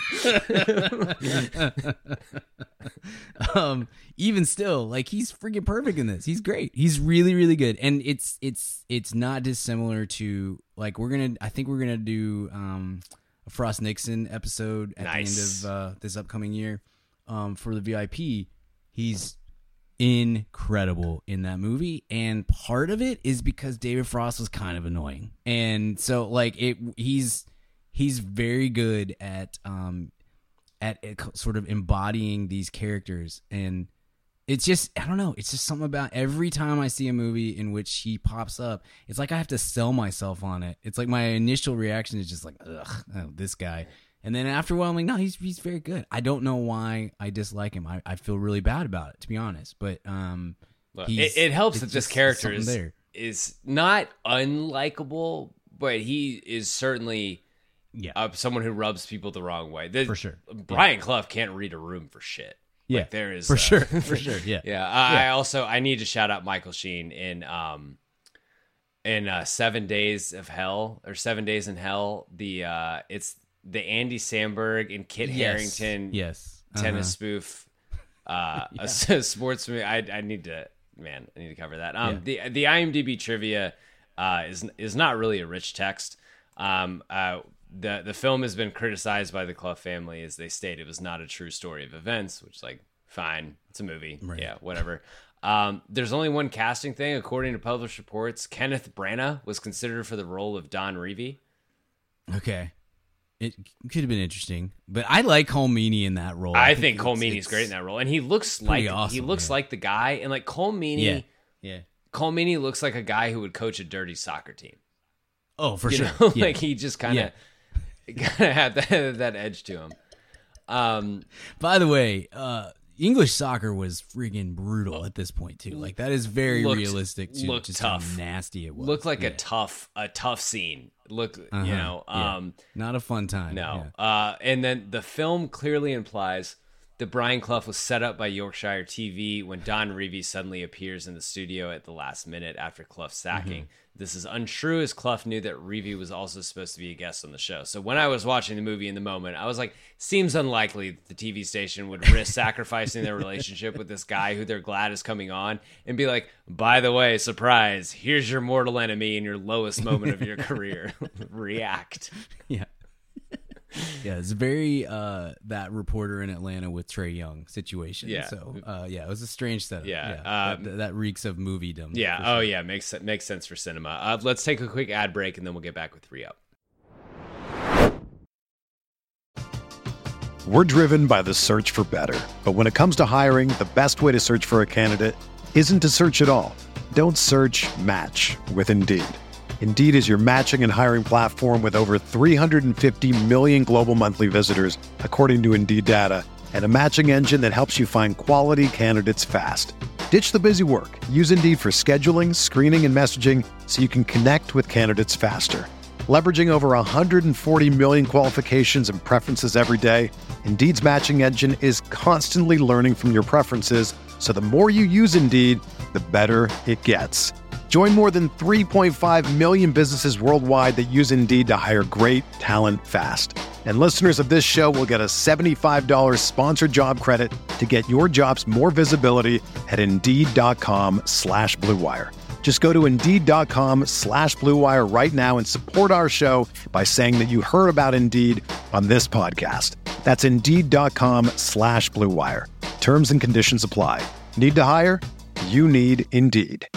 Even still, like, he's freaking perfect in this. He's great. He's really, really good, and it's not dissimilar to, like, I think we're gonna do a Frost Nixon episode at the end of this upcoming year for the VIP. He's incredible in that movie, and part of it is because David Frost was kind of annoying, and so like he's very good at sort of embodying these characters, and it's just, I don't know, it's just something about every time I see a movie in which he pops up, it's like I have to sell myself on it. It's like my initial reaction is just like, ugh, oh, this guy. And then after a while, I'm like, no, he's very good. I don't know why I dislike him. I feel really bad about it, to be honest. But it helps that this character is not unlikable, but he is certainly someone who rubs people the wrong way. For sure. Brian Clough can't read a room for shit. Yeah, like, there is for sure. Yeah. I need to shout out Michael Sheen in 7 Days of Hell, or 7 Days in Hell. It's the Andy Samberg and Kit Harington tennis spoof, a sports movie. I need to cover that. The IMDb trivia is not really a rich text. The film has been criticized by the Clough family, as they state it was not a true story of events, which is like, fine, it's a movie, whatever. There's only one casting thing, according to published reports. Kenneth Branagh was considered for the role of Don Revie. Okay. It could have been interesting, but I like Cole Meany in that role. I think Cole Meany's great in that role, and he looks like like the guy. And like Cole Meany, Cole Meany looks like a guy who would coach a dirty soccer team. Oh, for sure. Like, he just kind of had that edge to him. By the way, English soccer was freaking brutal at this point too. Like, that is very realistic to just tough. How nasty it was. Looked like a tough scene. Looked, not a fun time. No. And then the film clearly implies that Brian Clough was set up by Yorkshire TV when Don Revie suddenly appears in the studio at the last minute after Clough's sacking. This is untrue, as Clough knew that Revie was also supposed to be a guest on the show. So when I was watching the movie in the moment, I was like, seems unlikely that the TV station would risk sacrificing their relationship with this guy who they're glad is coming on and be like, by the way, surprise, here's your mortal enemy in your lowest moment of your career. React. Yeah. Yeah, it's very that reporter in Atlanta with Trey Young situation. Yeah. So it was a strange setup. Yeah. That reeks of moviedom. Yeah. for sure. Oh yeah, makes sense for cinema. Let's take a quick ad break and then we'll get back with 3 Up. We're driven by the search for better. But when it comes to hiring, the best way to search for a candidate isn't to search at all. Don't search, match with Indeed. Indeed is your matching and hiring platform with over 350 million global monthly visitors, according to Indeed data, and a matching engine that helps you find quality candidates fast. Ditch the busy work. Use Indeed for scheduling, screening, and messaging so you can connect with candidates faster. Leveraging over 140 million qualifications and preferences every day, Indeed's matching engine is constantly learning from your preferences, so the more you use Indeed, the better it gets. Join more than 3.5 million businesses worldwide that use Indeed to hire great talent fast. And listeners of this show will get a $75 sponsored job credit to get your jobs more visibility at Indeed.com/Blue Wire. Just go to Indeed.com/Blue Wire right now and support our show by saying that you heard about Indeed on this podcast. That's Indeed.com/Blue Wire. Terms and conditions apply. Need to hire? You need Indeed.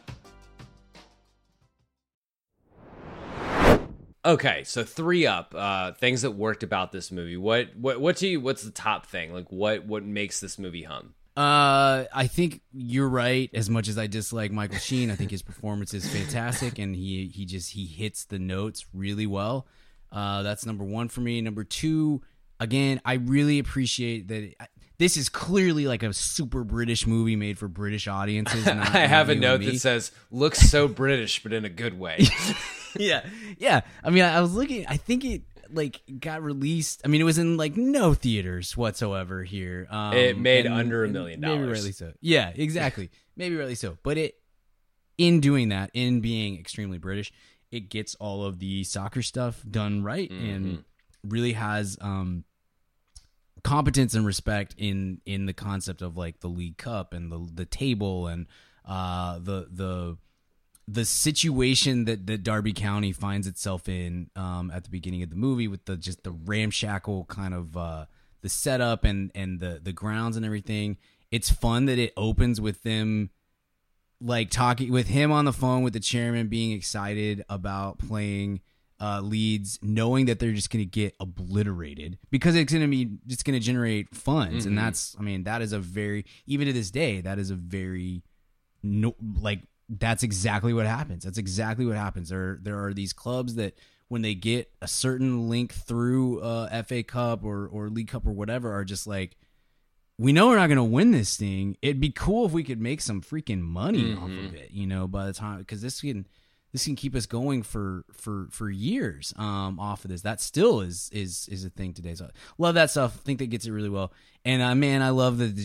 Okay, so 3 Up. Things that worked about this movie. What's the top thing? Like what makes this movie hum? I think you're right. As much as I dislike Michael Sheen, I think his performance is fantastic, and he hits the notes really well. That's number 1 for me. Number 2, again, I really appreciate that. This is clearly like a super British movie made for British audiences. Not, I have a not note me. that says, looks so British, but in a good way. Yeah. I mean, I was looking. I think it got released. I mean, it was in no theaters whatsoever here. It made under $1 million. Maybe rightly so. Yeah, exactly. Maybe rightly so. But in doing that, in being extremely British, it gets all of the soccer stuff done right and really has competence and respect in the concept of the League Cup and the table and the situation that Derby County finds itself in at the beginning of the movie with the ramshackle kind of the setup and the grounds and everything. It's fun that it opens with them talking with him on the phone with the chairman, being excited about playing Leeds, knowing that they're just going to get obliterated because it's going to generate funds. And that is a very, even to this day, that is a very that's exactly what happens. That's exactly what happens. There are these clubs that when they get a certain link through FA Cup or League Cup or whatever are just we know we're not going to win this thing. It'd be cool if we could make some freaking money off of it, by the time, because this can keep us going for years off of this. That still is a thing today. So love that stuff. I think that gets it really well. And man, I love the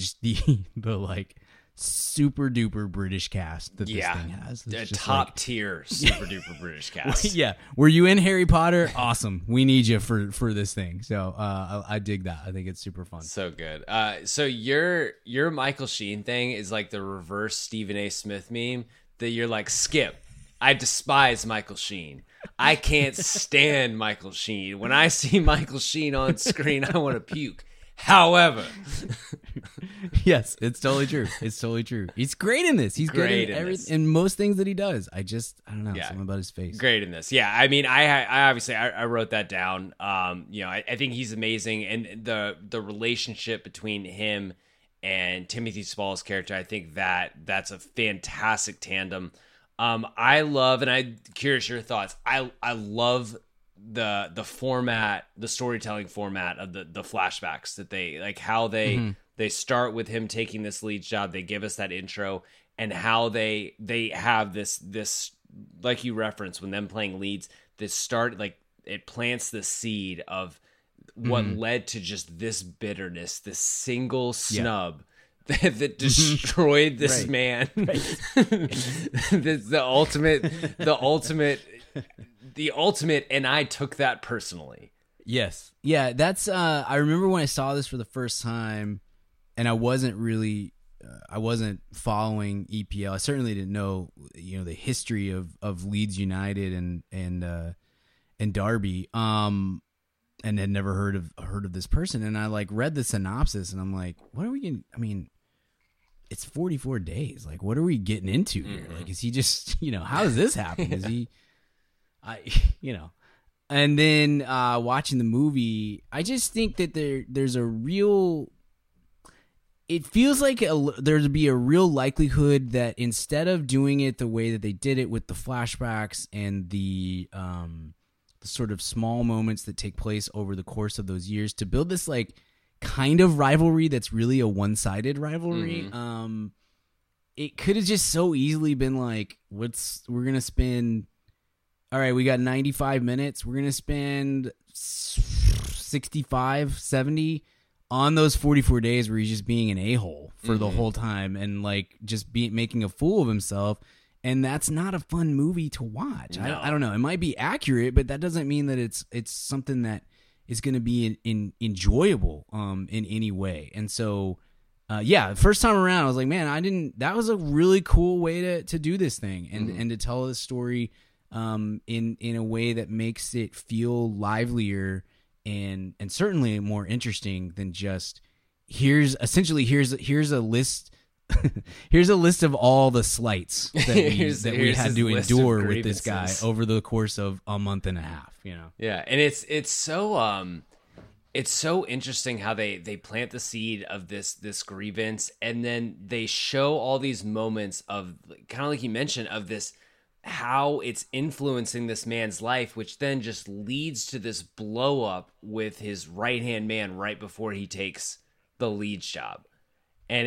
super duper British cast that this thing has. Top tier super duper British cast. Yeah. Were you in Harry Potter? Awesome. We need you for this thing. So I dig that. I think it's super fun. So good. So your Michael Sheen thing is like the reverse Stephen A. Smith meme that you're like, Skip, I despise Michael Sheen. I can't stand Michael Sheen. When I see Michael Sheen on screen, I want to puke. However, yes, it's totally true. It's totally true. He's great in this. He's great in most things that he does. I don't know, something about his face. Great in this. Yeah, I mean, I obviously I wrote that down. I think he's amazing, and the relationship between him and Timothy Spall's character, I think that's a fantastic tandem. I love, and I'm curious your thoughts. I love the format, the storytelling format of the flashbacks that they how they start with him taking this lead job. They give us that intro and how they have this like you referenced when them playing Leeds, this start it plants the seed of what led to just this bitterness, this single snub that destroyed this man. the ultimate, and I took that personally. Yes. Yeah, that's I remember when I saw this for the first time and I wasn't following EPL. I certainly didn't know, the history of Leeds United and Derby. and had never heard of this person. And I like read the synopsis, and I'm like, what are we going? I mean, it's 44 days. Like, what are we getting into here? Like, is he just, how does this happen? Is he, And then watching the movie, I just think that there's a real. It feels like there'd be a real likelihood that instead of doing it the way that they did it with the flashbacks and the sort of small moments that take place over the course of those years, to build this like kind of rivalry that's really a one-sided rivalry. It could have just so easily been like, we're gonna spend. All right, we got 95 minutes. We're gonna spend 65, 70. On those 44 days where he's just being an a-hole for the whole time and like just making a fool of himself. And that's not a fun movie to watch. No. I don't know. It might be accurate, but that doesn't mean that it's something that is going to be enjoyable in any way. And so, first time around, I was like, man, that was a really cool way to do this thing and to tell this story in a way that makes it feel livelier and certainly more interesting than just here's a list here's a list of all the slights that we had to endure with this guy over the course of a month and a half, Yeah, and it's so interesting how they plant the seed of this grievance, and then they show all these moments of, kind of like you mentioned, of this, how it's influencing this man's life, which then just leads to this blow up with his right-hand man right before he takes the lead job. And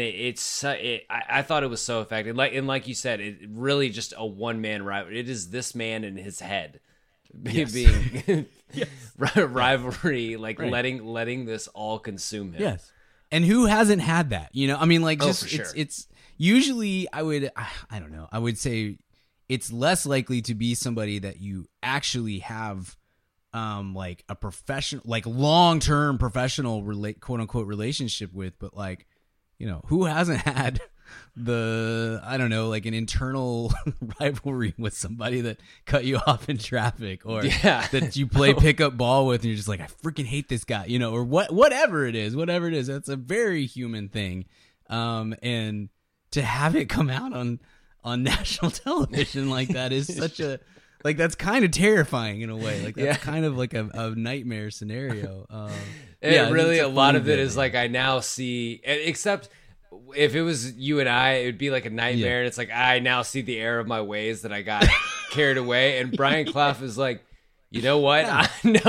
I thought it was so effective. Like you said, it really just a one-man rivalry. It is this man in his head being rivalry, like letting this all consume him. Yes. And who hasn't had that? I mean, like, just, for sure. It's usually, I don't know, I would say it's less likely to be somebody that you actually have like a professional, like long-term professional quote unquote relationship with, but like, who hasn't had like an internal rivalry with somebody that cut you off in traffic, or that you play pickup ball with and you're just like, I freaking hate this guy, or whatever it is, that's a very human thing. And to have it come out on national television like that is such a, like, that's kind of terrifying in a way. Like, that's kind of like a nightmare scenario. Really, a lot of it is like, I now see, except if it was you and I, it would be like a nightmare. And it's like, I now see the error of my ways, that I got carried away. And Brian Clough is like, you know what? I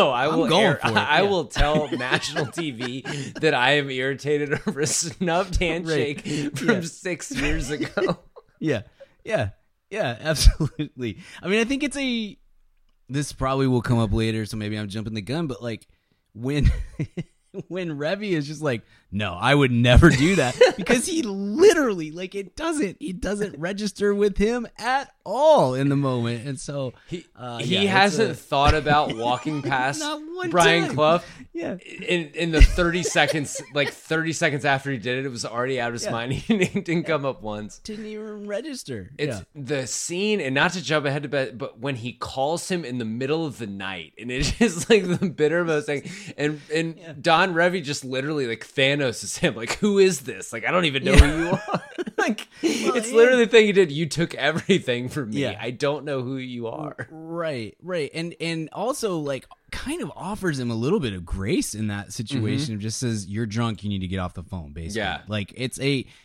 will tell national TV that I am irritated over a snubbed handshake from 6 years ago. Yeah, absolutely. I mean, I think this probably will come up later, so maybe I'm jumping the gun, but like when Revy is just like, no, I would never do that, because he literally, like, it doesn't register with him at all in the moment. And so he hasn't thought about walking past Brian Clough. Yeah. In the 30 seconds, like 30 seconds after he did it, it was already out of his mind. He didn't come up once. Didn't even register. It's the scene, and not to jump ahead to bed, but when he calls him in the middle of the night, and it's just like the bittermost thing. And Don Revy just literally, like, Thanos is him. Like, who is this? Like, I don't even know who you are. Like, it's literally the thing he did. You took everything from me. I don't know who you are. Right. And also, like, kind of offers him a little bit of grace in that situation. It just says, you're drunk, you need to get off the phone, basically. Yeah. Like, it's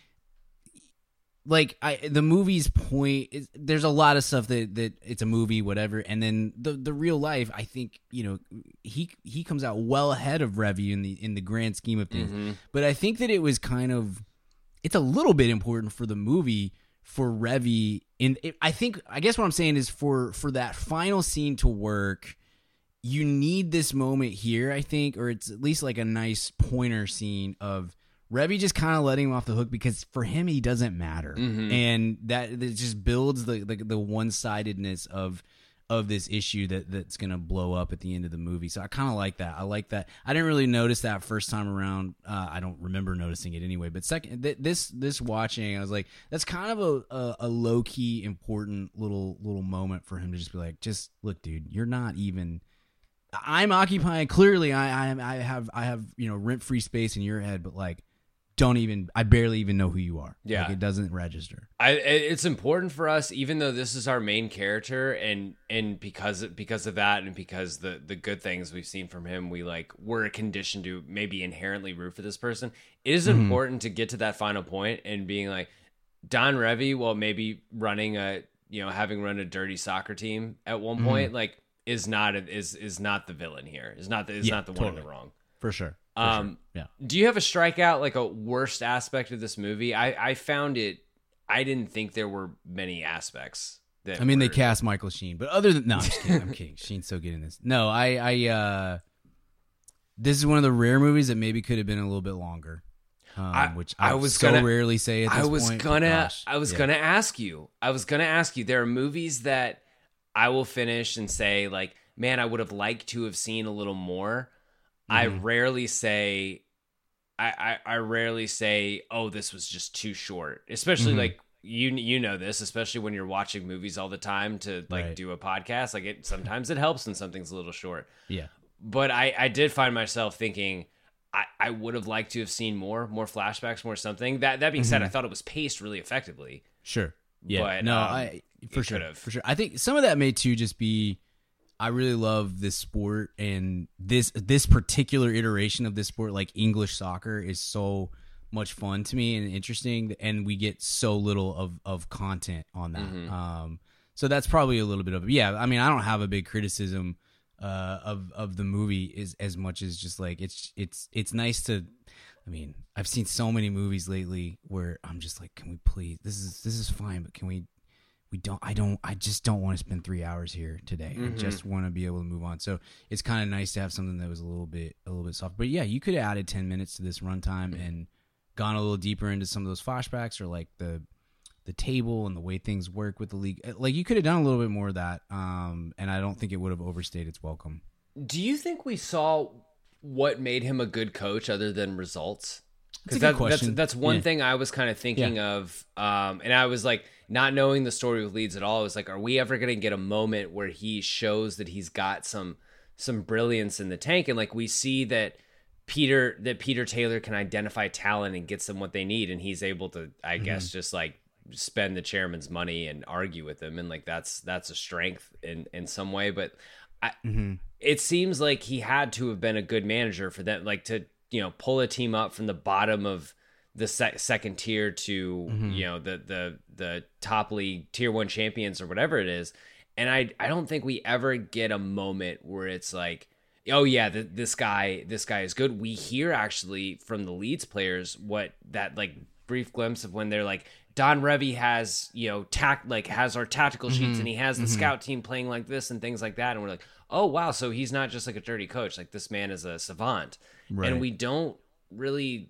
the movie's point is, there's a lot of stuff that it's a movie, whatever, and then the real life, I think, he comes out well ahead of Revy in the grand scheme of things. But I think that it was it's a little bit important for the movie for Revy. I guess what I'm saying is, for that final scene to work, you need this moment here, I think, or it's at least like a nice pointer scene of Revy just kind of letting him off the hook, because for him, he doesn't matter. And that just builds the one-sidedness of this issue that's going to blow up at the end of the movie. So I kind of like that. I like that. I didn't really notice that first time around. I don't remember noticing it anyway. But second, this watching, I was like, that's kind of a low-key important little moment for him to just be like, just look, dude, you're not even I'm occupying, clearly I have rent-free space in your head, but like I barely even know who you are. Yeah. Like, it doesn't register. It's important for us, even though this is our main character, and because of that, and because the good things we've seen from him, we're conditioned to maybe inherently root for this person. It is important to get to that final point and being like, Don Revy, well, maybe having run a dirty soccer team at one point, like, is not the villain here. Is not the one in the wrong. For sure. Yeah. Do you have a strikeout, like a worst aspect of this movie? I found it. I didn't think there were many aspects. They cast Michael Sheen, but other than I'm just kidding. I'm kidding. Sheen's so good in this. No, this is one of the rare movies that maybe could have been a little bit longer. Which I was rarely say at this point. I was gonna ask you. There are movies that I will finish and say, like, man, I would have liked to have seen a little more. I rarely say, oh, this was just too short. Especially like you know this, especially when you're watching movies all the time to do a podcast. Like, sometimes it helps when something's a little short. Yeah. But I did find myself thinking, I would have liked to have seen more flashbacks, more something. That being said, I thought it was paced really effectively. Sure. Yeah. But, no, for sure. I think some of that may too just be, I really love this sport, and this particular iteration of this sport, like English soccer, is so much fun to me and interesting, and we get so little of content on that. So that's probably a little bit of it. Yeah, I mean, I don't have a big criticism of the movie as much as just like it's nice to. I mean, I've seen so many movies lately where I'm just like, can we please? This is fine, but can we? I just don't want to spend 3 hours here today. I just want to be able to move on. So it's kind of nice to have something that was a little bit soft. But yeah, you could have added 10 minutes to this runtime and gone a little deeper into some of those flashbacks, or like the table and the way things work with the league. Like, you could have done a little bit more of that. And I don't think it would have overstayed its welcome. Do you think we saw what made him a good coach other than results? Because that's one thing I was kind of thinking of, and I was like, not knowing the story with Leeds at all, I was like, are we ever going to get a moment where he shows that he's got some brilliance in the tank, and like we see that Peter Taylor can identify talent and gets them what they need, and he's able to, I guess, just like spend the chairman's money and argue with him, and like that's a strength in some way, but it seems like he had to have been a good manager for them, like to pull a team up from the bottom of the second tier to the top league tier 1 champions or whatever it is. And I don't think we ever get a moment where it's like, oh yeah, this guy is good. We hear actually from the Leeds players what that like brief glimpse of when they're like, Don Revy has has our tactical sheets, and he has the scout team playing like this and things like that, and we're like, oh wow, so he's not just like a dirty coach, like this man is a savant. Right. And we don't really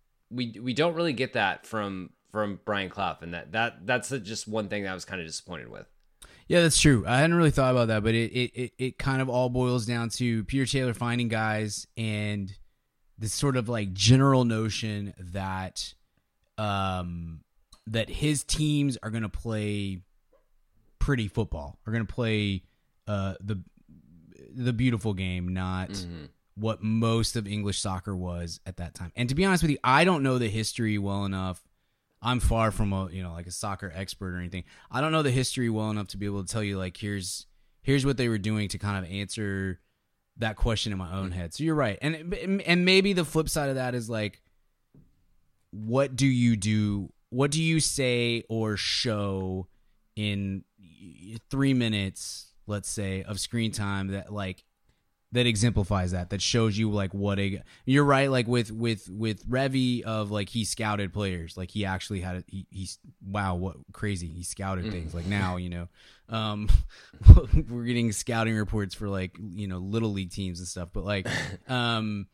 get that from Brian Clough, and that's just one thing that I was kind of disappointed with. Yeah, that's true. I hadn't really thought about that, but it kind of all boils down to Peter Taylor finding guys and this sort of like general notion that that his teams are going to play pretty football, are going to play the beautiful game, not what most of English soccer was at that time. And to be honest with you, I don't know the history well enough. I'm far from a soccer expert or anything. I don't know the history well enough to be able to tell you like here's what they were doing to kind of answer that question in my own head. So you're right. And maybe the flip side of that is like, what do you do? What do you say or show in 3 minutes, let's say, of screen time that exemplifies that shows you like what you're right, like with Revy of like he scouted players, like he actually had he's wow, what crazy, he scouted things. Like now we're getting scouting reports for like little league teams and stuff, but like so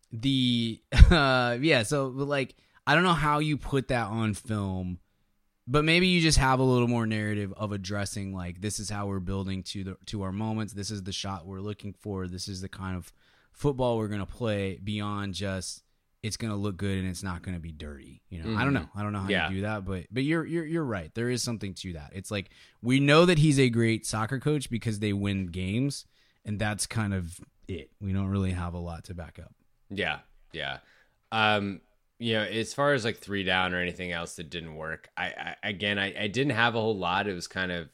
but like I don't know how you put that on film, but maybe you just have a little more narrative of addressing like, this is how we're building to our moments. This is the shot we're looking for. This is the kind of football we're going to play, beyond just it's going to look good and it's not going to be dirty. I don't know how you do that, but you're right. There is something to that. It's like, we know that he's a great soccer coach because they win games, and that's kind of it. We don't really have a lot to back up. Yeah. As far as like 3 Down or anything else that didn't work, I didn't have a whole lot. It was kind of,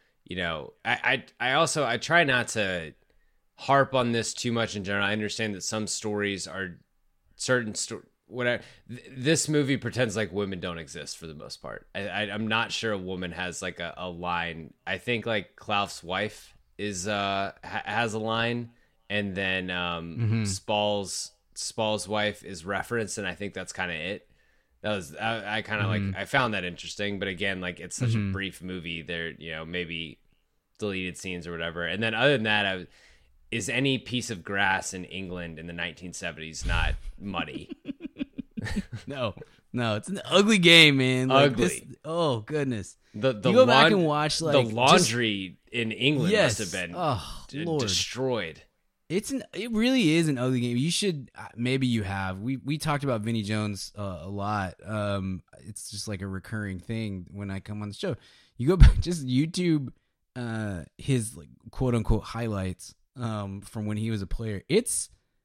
I try not to harp on this too much in general. I understand that some stories are certain whatever. This movie pretends like women don't exist for the most part. I'm not sure a woman has like a line. I think like Klauf's wife is has a line, and then Spall's wife is referenced, and I think that's kind of it. That was I kind of like, I found that interesting, but again, like it's such a brief movie. There, maybe deleted scenes or whatever. And then other than that, is any piece of grass in England in the 1970s not muddy? No, it's an ugly game, man. Like ugly. Oh goodness. The you go back and watch like the laundry in England must have been Lord. destroyed. It really is an ugly game. You should, maybe you have. We talked about Vinnie Jones a lot. It's just like a recurring thing when I come on the show. You go back, just YouTube his like quote unquote highlights from when he was a player. It's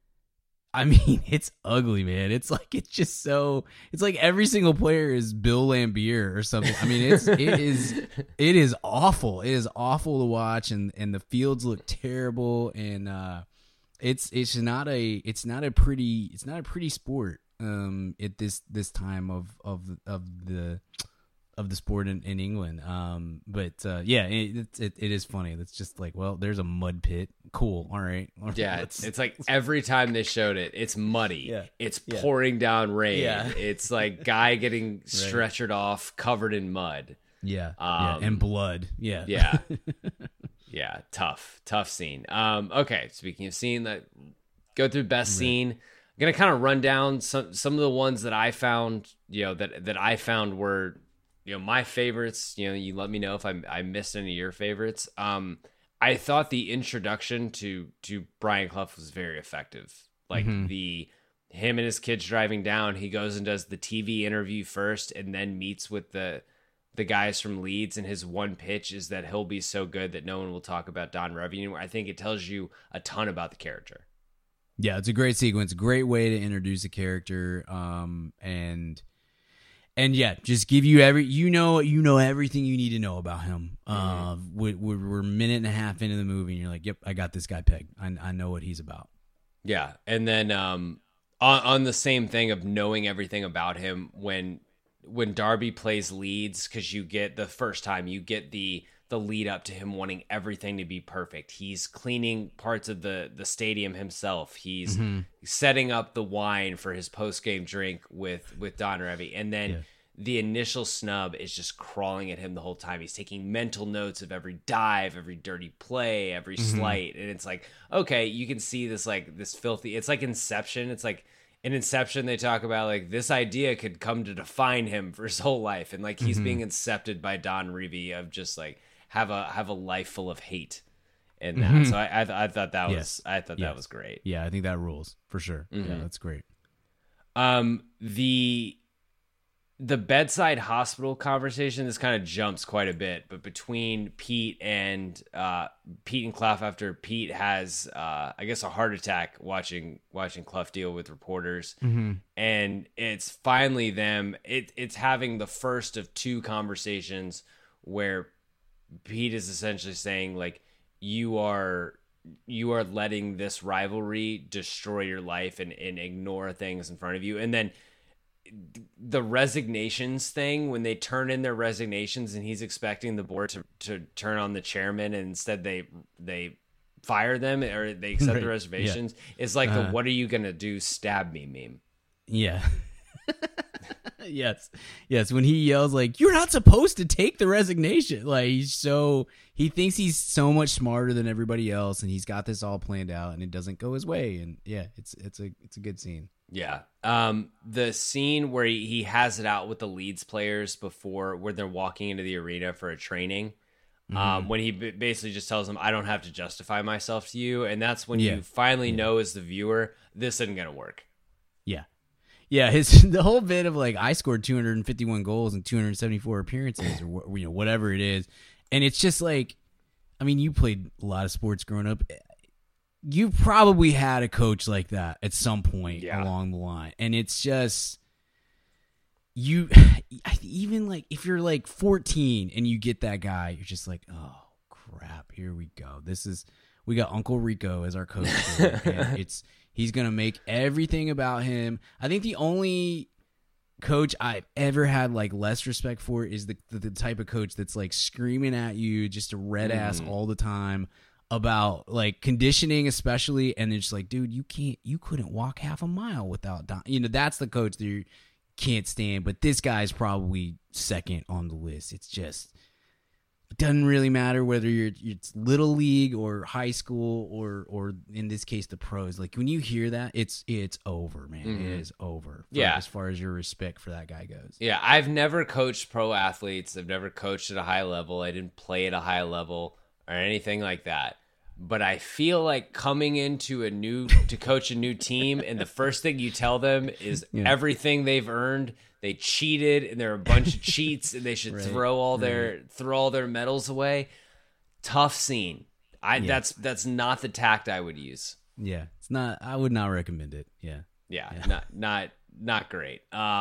ugly, man. It's like every single player is Bill Lambier or something. I mean, it is awful. It is awful to watch, and the fields look terrible, and it's not a pretty sport at this time of the sport in England. It is funny. It's just like, well, there's a mud pit. Cool. All right. Yeah. It's like every time they showed it, it's muddy. Yeah. It's pouring down rain. Yeah. It's like guy getting stretchered off, covered in mud. Yeah. And blood. Yeah. Yeah. Yeah. Tough scene. Okay. Speaking of scene, go through best scene. I'm going to kind of run down some of the ones that I found, that I found were, my favorites. You let me know if I missed any of your favorites. I thought the introduction to Brian Clough was very effective. Like him and his kids driving down, he goes and does the TV interview first, and then meets with the guys from Leeds. And his one pitch is that he'll be so good that no one will talk about Don Revie anymore. I think it tells you a ton about the character. Yeah, it's a great sequence. Great way to introduce a character. And yeah, just give you everything you need to know about him. We're a minute and a half into the movie, and you're like, "Yep, I got this guy pegged. I know what he's about." Yeah, and then on the same thing of knowing everything about him, when Darby plays Leeds, because you get the first time you get the lead up to him wanting everything to be perfect. He's cleaning parts of the stadium himself. He's setting up the wine for his post-game drink with Don Revie. And then the initial snub is just crawling at him the whole time. He's taking mental notes of every dive, every dirty play, every slight. And it's like, okay, you can see this filthy, it's like Inception. It's like in Inception, they talk about like this idea could come to define him for his whole life. And like he's being incepted by Don Revie of just like, have a life full of hate in that. So I thought that was that was great. Yeah, I think that rules for sure. Yeah, that's great. The bedside hospital conversation, this kind of jumps quite a bit, but between Pete and Clough, after Pete has I guess a heart attack watching Clough deal with reporters, and it's finally them. It's having the first of two conversations where Pete is essentially saying like, you are letting this rivalry destroy your life and ignore things in front of you. And then the resignations thing, when they turn in their resignations and he's expecting the board to turn on the chairman, and instead they fire them or they accept the reservations. It's like the "what are you gonna do? Stab me" meme. Yeah. Yes. When he yells like, "You're not supposed to take the resignation," like he thinks he's so much smarter than everybody else, and he's got this all planned out, and it doesn't go his way. And yeah, it's a good scene. Yeah. The scene where he has it out with the Leeds players where they're walking into the arena for a training. When he basically just tells them, "I don't have to justify myself to you," and that's when you finally know as the viewer, this isn't gonna work. Yeah, the whole bit of like, I scored 251 goals and 274 appearances, or whatever it is, and it's just like, I mean, you played a lot of sports growing up. you probably had a coach like that at some point along the line. And it's just, even like, if you're like 14 and you get that guy, you're just like, oh crap, here we go. We got Uncle Rico as our coach here, and he's going to make everything about him. I think the only coach I've ever had like less respect for is the type of coach that's like screaming at you, just a red ass all the time about like conditioning, especially, and it's like, dude, you couldn't walk half a mile without that's the coach that you can't stand. But this guy's probably second on the list. It's just, it doesn't really matter whether it's little league or high school or in this case the pros. Like when you hear that, it's over, man. It is over. As far as your respect for that guy goes. Yeah, I've never coached pro athletes. I've never coached at a high level. I didn't play at a high level or anything like that. But I feel like coming into to coach a new team, and the first thing you tell them is everything they've earned, they cheated, and they're a bunch of cheats, and they should throw all their medals away. Tough scene. That's not the tact I would use. Yeah, it's not. I would not recommend it. Yeah. Not great.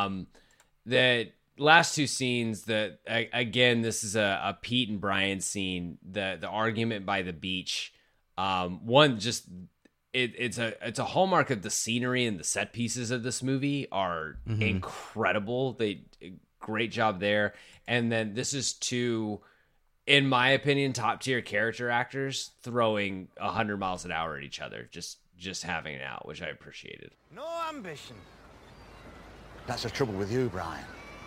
The last two scenes, again, this is a Pete and Brian scene. The argument by the beach. One, just it's a hallmark of the scenery, and the set pieces of this movie are incredible. Great job there. And then this is two, in my opinion, top tier character actors throwing 100 miles an hour at each other, just having it out, which I appreciated. No ambition. That's the trouble with you, Brian.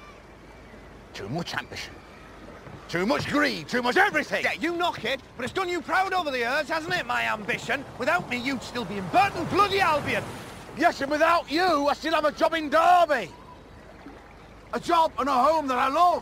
Too much ambition. Too much greed, too much everything. Yeah, you knock it, but it's done you proud over the years, hasn't it, my ambition? Without me, you'd still be in Burton bloody Albion. Yes, and without you, I still have a job in Derby. A job and a home that I love.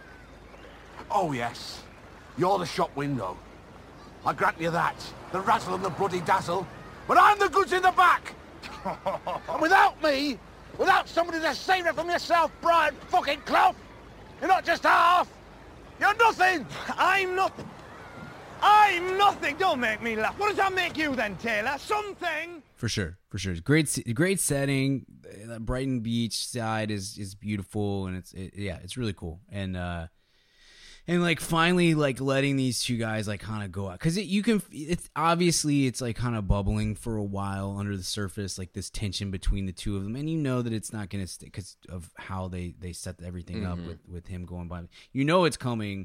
Oh, yes. You're the shop window. I grant you that. The razzle and the bloody dazzle. But I'm the goods in the back. And without me, without somebody to save it from yourself, Brian fucking Clough, you're not just half. You're nothing! I'm nothing! Don't make me laugh. What does that make you then, Taylor? Something? For sure. Great setting. Brighton Beach side is beautiful, and it's really cool. And like finally like letting these two guys like kind of go out, because it's obviously it's like kind of bubbling for a while under the surface, like this tension between the two of them, and that it's not going to stick because of how they set everything up with him going by. It's coming.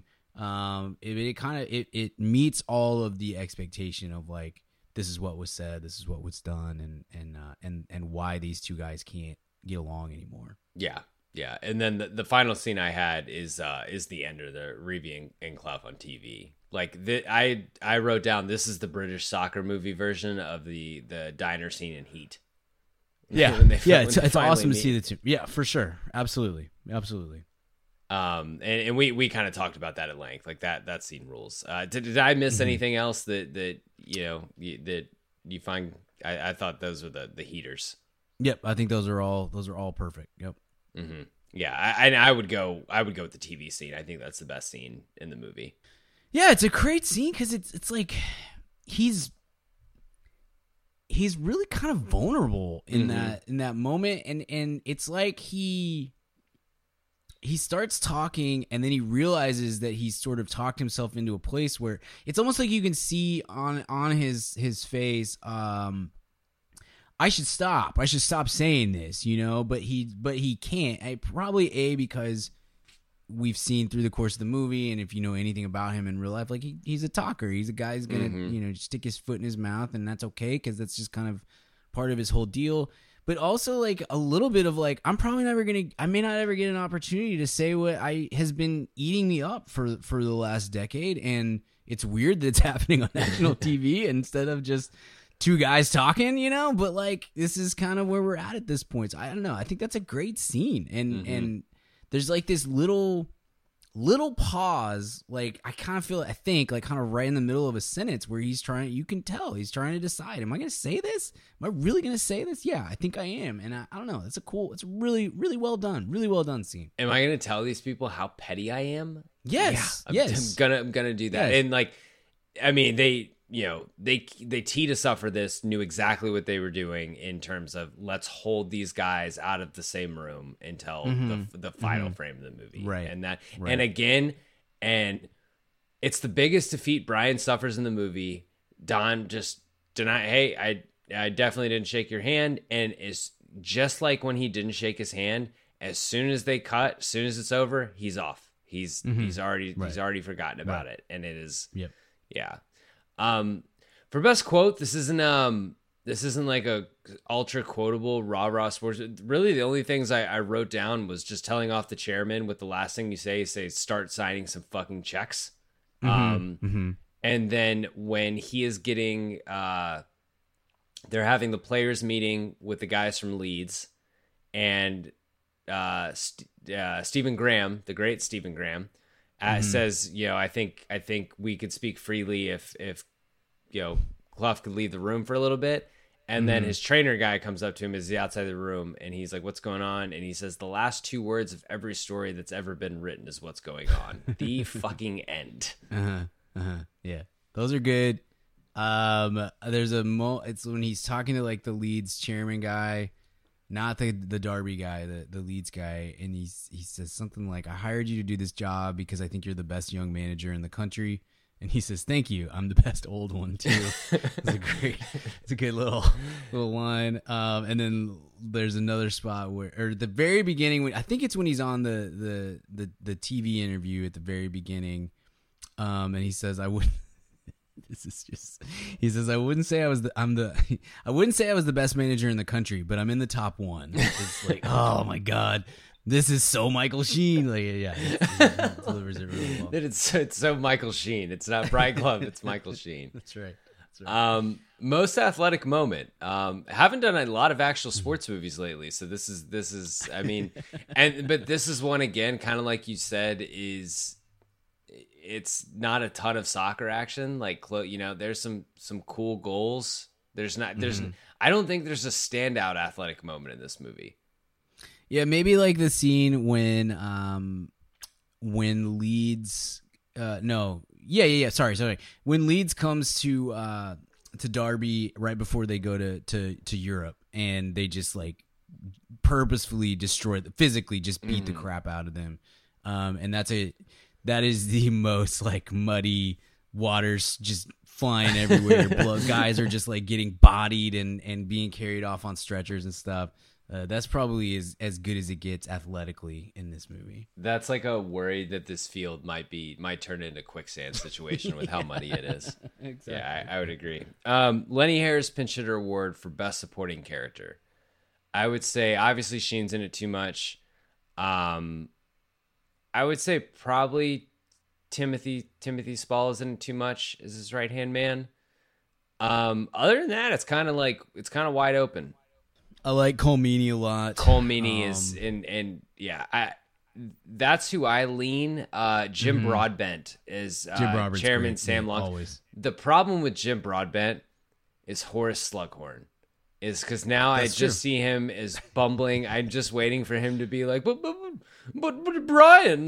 It meets all of the expectation of like, this is what was said, this is what was done, and why these two guys can't get along anymore. Yeah, and then the final scene I had is the end of the Reeve and Clough on TV. Like I wrote down, this is the British soccer movie version of the diner scene in Heat. Yeah, it's awesome to see the two. Yeah, for sure, absolutely. And we kind of talked about that at length. Like that scene rules. Did I miss anything else that you find? I thought those were the heaters. Yep, I think those are all perfect. Yep. Mm-hmm. Yeah, I would go with the TV scene. I think that's the best scene in the movie. Yeah, it's a great scene because it's like he's really kind of vulnerable in that moment, and it's like he starts talking, and then he realizes that he's sort of talked himself into a place where it's almost like you can see on his face. I should stop saying this, but he can't. Probably because we've seen through the course of the movie, and if you know anything about him in real life, like he's a talker. He's a guy who's gonna stick his foot in his mouth, and that's okay because that's just kind of part of his whole deal. But also like a little bit of like, I may not ever get an opportunity to say what has been eating me up for the last decade, and it's weird that it's happening on national TV instead of just two guys talking, but like this is kind of where we're at this point. So I don't know. I think that's a great scene, and there's like this little pause. Like I think like kind of right in the middle of a sentence where you can tell he's trying to decide: am I going to say this? Am I really going to say this? Yeah, I think I am. And I don't know. It's really really well done scene. Am I going to tell these people how petty I am? Yes. Yeah, yes. I'm gonna do that. Yes. And like, I mean, they. they teed us up for this, knew exactly what they were doing in terms of let's hold these guys out of the same room until the final frame of the movie. Right. And again, and it's the biggest defeat Brian suffers in the movie. Don just denied, hey, I definitely didn't shake your hand. And it's just like when he didn't shake his hand, as soon as they cut, as soon as it's over, he's off. He's already forgotten about it. And it is, yeah. For best quote, this isn't like a ultra quotable rah sports. Really, the only things I wrote down was just telling off the chairman with the last thing you say, start signing some fucking checks. And then when he is getting, they're having the players meeting with the guys from Leeds, and Stephen Graham, the great Stephen Graham, says, I think we could speak freely if Clough could leave the room for a little bit. And then his trainer guy comes up to him as he's outside the room, and he's like, what's going on? And he says, the last 2 words of every story that's ever been written is what's going on. The fucking end. Yeah, those are good. There's it's when he's talking to like the Leeds chairman guy, not the Derby guy, the Leeds guy, and he says something like, I hired you to do this job because I think you're the best young manager in the country. And he says, thank you, I'm the best old one too. It's a good little line. And then there's another spot or at the very beginning, I think it's when he's on the TV interview at the very beginning. And he says, I wouldn't say I was the best manager in the country, but I'm in the top 1. It's like, oh my God. This is so Michael Sheen. Like, yeah, it delivers it really well. It's so Michael Sheen. It's not Brian Clough. It's Michael Sheen. That's right. Most athletic moment. Haven't done a lot of actual sports movies lately, so this is. I mean, but this is one again, kind of like you said, it's not a ton of soccer action. Like, there's some cool goals. I don't think there's a standout athletic moment in this movie. Yeah, maybe like the scene when Leeds sorry. When Leeds comes to Derby right before they go to Europe, and they just like purposefully physically just beat the crap out of them. And that is the most like muddy waters just flying everywhere. Guys are just like getting bodied and being carried off on stretchers and stuff. That's probably as good as it gets athletically in this movie. That's like a worry that this field might turn into a quicksand situation with how muddy it is. Exactly. Yeah, I would agree. Lenny Harris Pinch Hitter Award for Best Supporting Character. I would say obviously Sheen's in it too much. I would say probably Timothy Spall is in it too much as his right-hand man. Other than that, it's kind of wide open. I like Cole Meany a lot. Cole Meany is that's who I lean. Jim Broadbent is Chairman great. Sam Long. Always. The problem with Jim Broadbent is Horace Slughorn. Is because now that's I just see him as bumbling. I'm just waiting for him to be like, but Brian.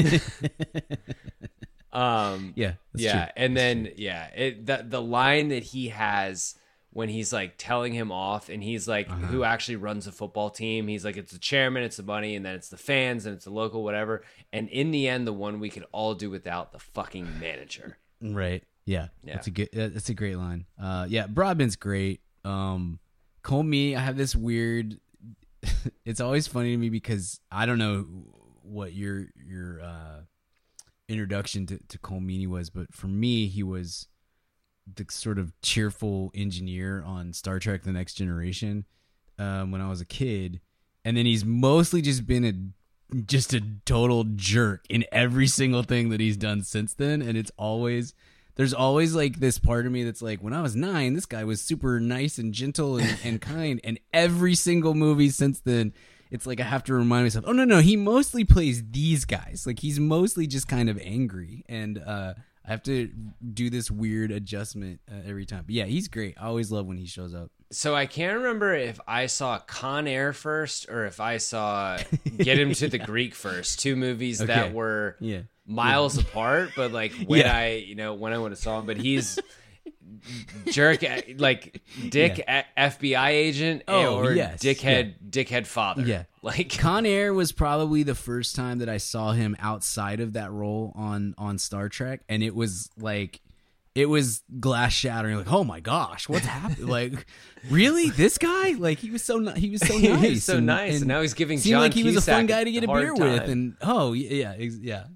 True. And then the line that he has when he's like telling him off, and he's like, who actually runs a football team? He's like, it's the chairman, it's the money, and then it's the fans, and it's the local whatever. And in the end, the one we could all do without, the fucking manager. Right. Yeah. That's a great line. Broadbent's great. Cole Meany, I have this weird. It's always funny to me because I don't know what your introduction to Cole Meany was, but for me, he was the sort of cheerful engineer on Star Trek The Next Generation when I was a kid. And then he's mostly just been a total jerk in every single thing that he's done since then. And there's always like this part of me that's like, when I was 9, this guy was super nice and gentle and kind. And every single movie since then, it's like I have to remind myself, oh, no, he mostly plays these guys. Like he's mostly just kind of angry. And I have to do this weird adjustment every time. But yeah, he's great. I always love when he shows up. So I can't remember if I saw Con Air first or if I saw Get Him to the Greek first. 2 movies that were miles apart, but like when I went and saw him. But jerk, like dick FBI agent, or dickhead father. Yeah, like Con Air was probably the first time that I saw him outside of that role on Star Trek, and it was like. It was glass shattering. Like, oh my gosh, what's happening? Like, really, this guy? Like, he was so nice. He was so nice, and now he's giving seemed John like he was a Cusack fun guy to get a beer time. with. And yeah.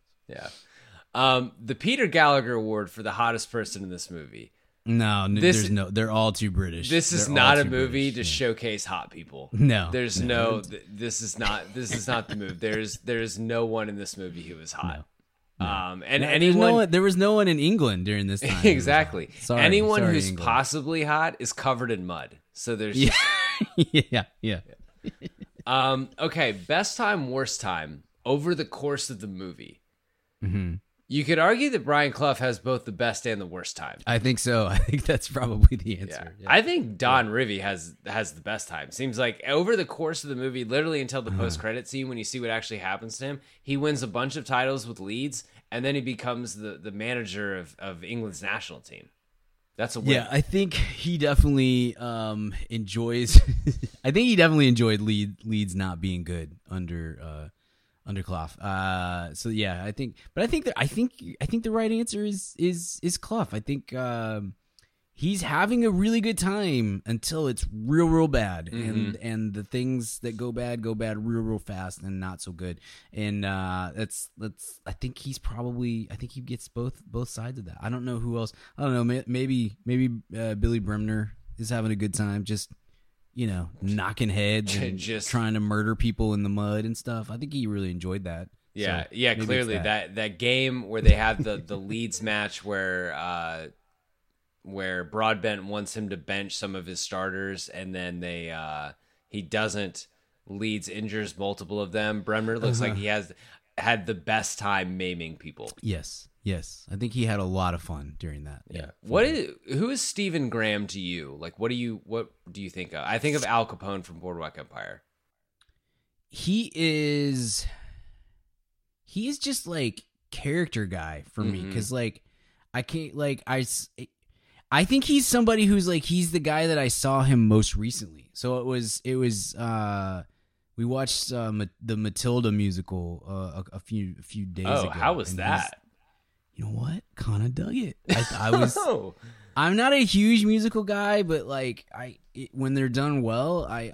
The Peter Gallagher Award for the hottest person in this movie. No, there's no. They're all too British. This is not a movie to showcase hot people. No, there's no. This is not the move. There's no one in this movie who is hot. No. There was no one in England during this time. Exactly. Anyone who's England. Possibly hot is covered in mud. So there's yeah. Okay, best time, worst time over the course of the movie. Mm-hmm. You could argue that Brian Clough has both the best and the worst time. I think so. I think that's probably the answer. Yeah. I think Don Rivy has the best time. Seems like over the course of the movie, literally until the post-credit scene, when you see what actually happens to him, he wins a bunch of titles with Leeds, and then he becomes the manager of England's national team. That's a win. Yeah, I think he definitely enjoys. I think he definitely enjoyed Leeds not being good under Clough. So yeah, I think the right answer is Clough. I think he's having a really good time until it's real bad, and the things that go bad real fast and not so good. And that's I think he gets both sides of that. I don't know who else. I don't know. Maybe Billy Bremner is having a good time. Just. Knocking heads and just trying to murder people in the mud and stuff. I think he really enjoyed that. Yeah, so clearly that game where they have the Leeds match where Broadbent wants him to bench some of his starters, and then he doesn't. Leeds injures multiple of them. Bremner looks like he has had the best time maiming people. Yes. I think he had a lot of fun during that. Yeah. Who is Stephen Graham to you? Like, what do you think of? I think of Al Capone from Boardwalk Empire. He is just like character guy for me. 'Cause like, I can't like, I think he's somebody who's like, he's the guy that I saw him most recently. So it was we watched the Matilda musical a few days ago. Oh, how was that? You know what? Kind of dug it. I was. I'm not a huge musical guy, but like when they're done well, I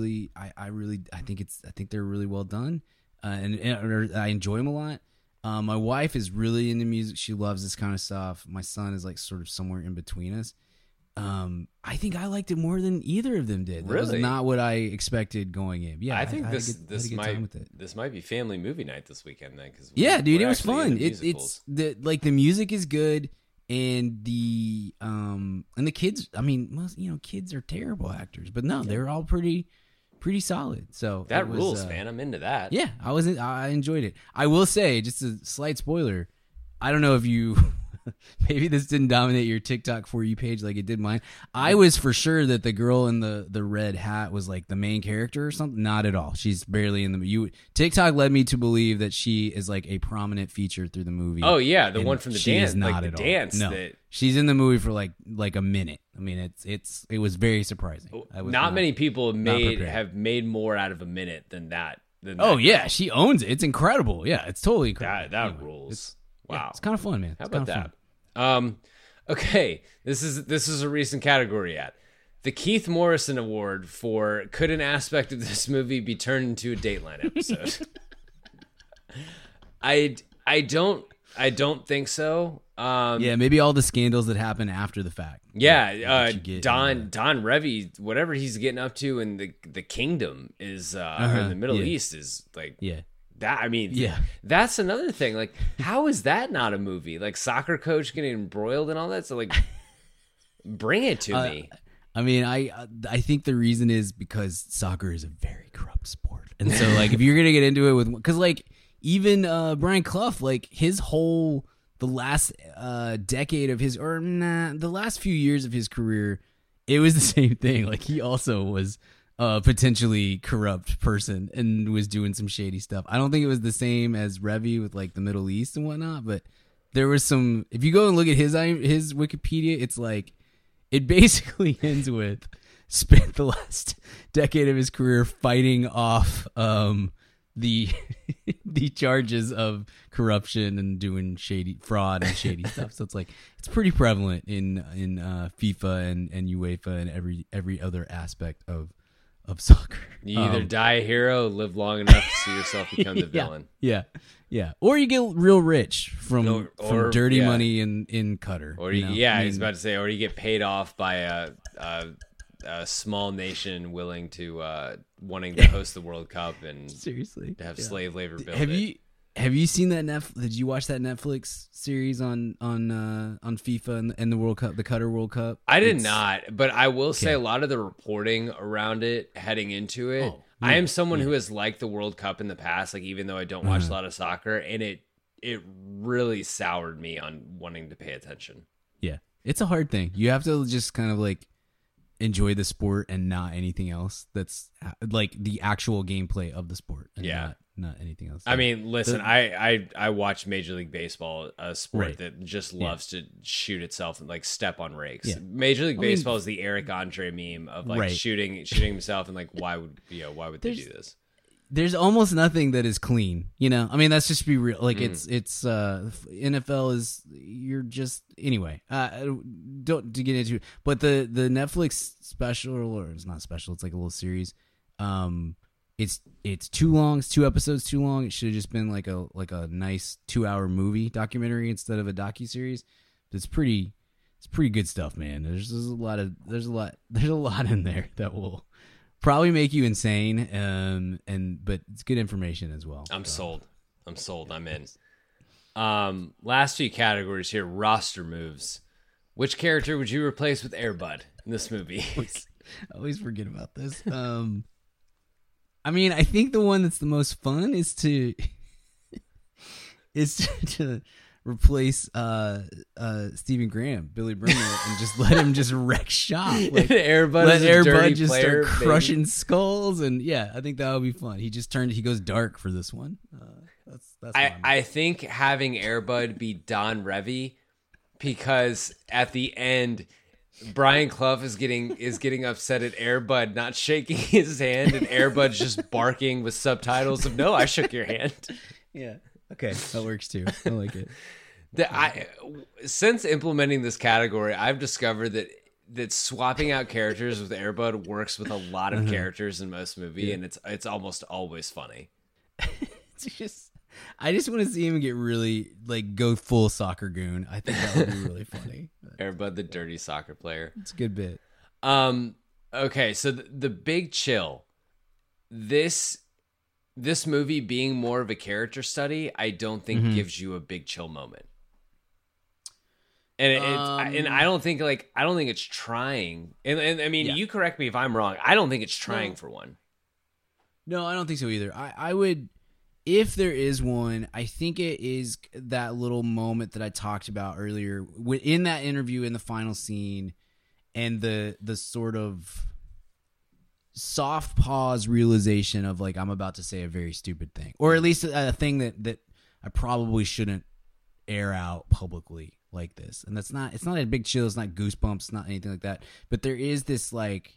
think they're really well done, and I enjoy them a lot. My wife is really into music; she loves this kind of stuff. My son is like sort of somewhere in between us. I think I liked it more than either of them did. That was not what I expected going in. Yeah, I think this might be family movie night this weekend then. Dude, it was fun. It's the music is good, and the kids. I mean, kids are terrible actors, but no, they're all pretty solid. So that rules, man. I'm into that. Yeah, I enjoyed it. I will say, just a slight spoiler. I don't know if you. Maybe this didn't dominate your TikTok For You page like it did mine. I was for sure that the girl in the red hat was like the main character or something. Not at all. She's barely in the TikTok led me to believe that she is like a prominent feature through the movie. Oh yeah, the one from the dance. Not like at the dance. all. No, that... she's in the movie for like a minute. I mean, it was very surprising. Not many people have made more out of a minute than that. Yeah, she owns it. It's incredible. Yeah, it's totally incredible. That rules. Wow, yeah, it's kind of fun, man. How about that? Okay, this is a recent category ad. The Keith Morrison Award for could an aspect of this movie be turned into a Dateline episode? I don't think so. Maybe all the scandals that happen after the fact. Yeah, Don Revy, whatever he's getting up to in the kingdom is in the Middle East is like that. I mean, that's another thing. Like, how is that not a movie? Like, soccer coach getting embroiled and all that. So, like, bring it to me. I mean, I think the reason is because soccer is a very corrupt sport, and so like if you're gonna get into it because like even Brian Clough, like the last decade of his the last few years of his career, it was the same thing. Like he also was a potentially corrupt person and was doing some shady stuff. I don't think it was the same as Revy with like the Middle East and whatnot, but there was some. If you go and look at his Wikipedia, it's like it basically ends with spent the last decade of his career fighting off the the charges of corruption and doing shady fraud and shady stuff. So it's like it's pretty prevalent in FIFA and UEFA and every other aspect of soccer. You either die a hero, live long enough to see yourself become the villain. Yeah. Or you get real rich from dirty money in Qatar. Or I was about to say, or you get paid off by a small nation willing to wanting to host the World Cup and seriously to have slave labor build Have you seen that Did you watch that Netflix series on FIFA and the World Cup, the Qatar World Cup? I did not, but I will say a lot of the reporting around it heading into it. I am someone who has liked the World Cup in the past, like even though I don't watch a lot of soccer, and it really soured me on wanting to pay attention. Yeah, it's a hard thing. You have to just kind of like enjoy the sport and not anything else. That's like the actual gameplay of the sport. And not anything else. I mean, listen, I watch Major League Baseball, a sport that just loves to shoot itself and like step on rakes. Yeah. Major League Baseball is the Eric Andre meme of like shooting himself and like why would they do this? There's almost nothing that is clean, you know. I mean, let's just be real. Like it's NFL is you're just anyway. Don't to get into it, but the Netflix special, or it's not special. It's like a little series. It's too long. It's 2 episodes too long. It should have just been like a nice 2-hour movie documentary instead of a docuseries. But it's pretty good stuff, man. There's a lot in there that will probably make you insane. But it's good information as well. I'm sold. I'm in. Last few categories here. Roster moves. Which character would you replace with Air Bud in this movie? I always forget about this. I mean, I think the one that's the most fun is to replace Stephen Graham, Billy Bremner, and just let him just wreck shop. Like, Air Bud just start crushing skulls, and I think that would be fun. He goes dark for this one. I think having Air Bud be Don Revy, because at the end Brian Clough is getting upset at Air Bud not shaking his hand, and Air Bud's just barking with subtitles of "No, I shook your hand." Yeah. Okay, that works too. I like it. Since implementing this category, I've discovered that swapping out characters with Air Bud works with a lot of characters in most movies, and it's almost always funny. I just want to see him get really go full soccer goon. I think that would be really funny. Air Bud, the dirty soccer player. It's a good bit. Okay, so the Big Chill. This movie being more of a character study, I don't think gives you a Big Chill moment. And I don't think it's trying. And I mean, you correct me if I'm wrong. I don't think it's trying for one. No, I don't think so either. I would. If there is one, I think it is that little moment that I talked about earlier in that interview in the final scene, and the sort of soft pause realization of like, I'm about to say a very stupid thing, or at least a thing that I probably shouldn't air out publicly like this. And it's not a Big Chill. It's not Goosebumps. It's not anything like that. But there is this like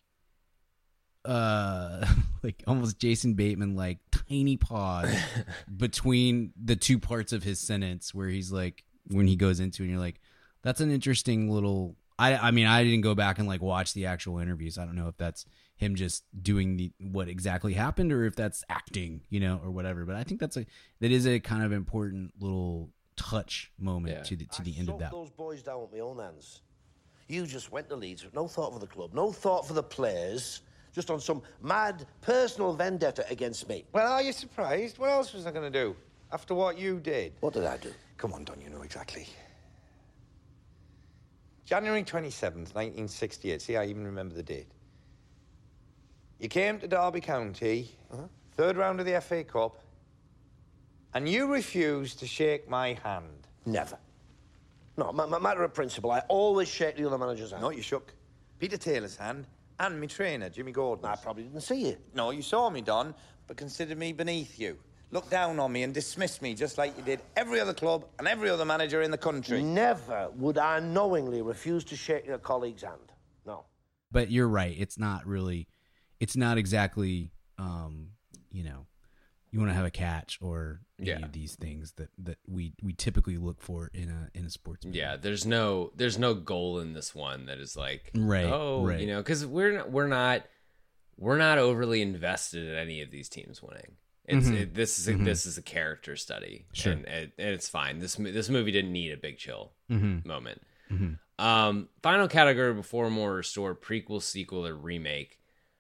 almost Jason Bateman like tiny pause between the two parts of his sentence where he's like, when he goes into it, and you're like, that's an interesting little. I mean, I didn't go back and like watch the actual interviews. I don't know if that's him just doing what exactly happened, or if that's acting, or whatever. But I think that is a kind of important little touch moment to the end of that. Those boys down with my own hands. You just went to Leeds with no thought for the club, no thought for the players. Just on some mad personal vendetta against me. Well, are you surprised? What else was I going to do after what you did? What did I do? Come on, Don, you know exactly. January 27th, 1968. See, I even remember the date. You came to Derby County, third round of the FA Cup, and you refused to shake my hand. Never. No, matter of principle, I always shake the other manager's hand. No, you shook Peter Taylor's hand. And my trainer, Jimmy Gordon. I probably didn't see you. No, you saw me, Don, but considered me beneath you. look down on me and dismiss me just like you did every other club and every other manager in the country. Never would I knowingly refuse to shake your colleague's hand. No. But you're right. It's not exactly, you want to have a catch or any of these things that we typically look for in a sports movie. Yeah, there's no goal in this one that is like, right. Because we're not overly invested in any of these teams winning. This is a character study, sure, and it's fine. This movie didn't need a big chill moment. Mm-hmm. Final category before, more, restore, prequel, sequel, or remake.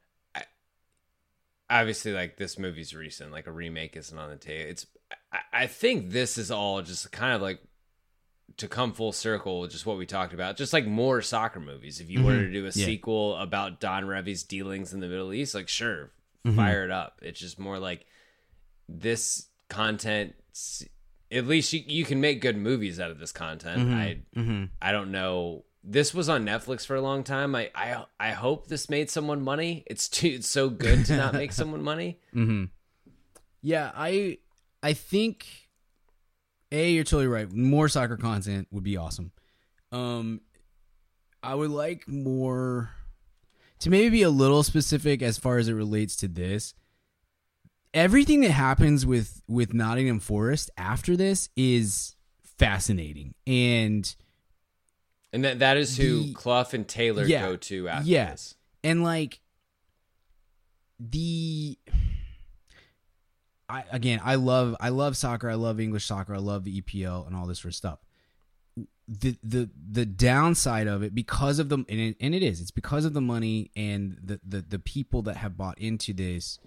Obviously, like, this movie's recent, like a remake isn't on the table. I think this is all just kind of like to come full circle, just what we talked about, just like more soccer movies. If you wanted to do a sequel about Don Revie's dealings in the Middle East, like, sure, fire it up. It's just more like this content. At least you can make good movies out of this content. I don't know. This was on Netflix for a long time. I hope this made someone money. It's so good to not make someone money. Yeah, I think you're totally right. More soccer content would be awesome. I would like more to maybe be a little specific as far as it relates to this. Everything that happens with Nottingham Forest after this is fascinating, and that is who Clough and Taylor go to after this. And like I love soccer. I love English soccer. I love the EPL and all this sort of stuff. The downside of it, because of the it's because of the money and the people that have bought into this.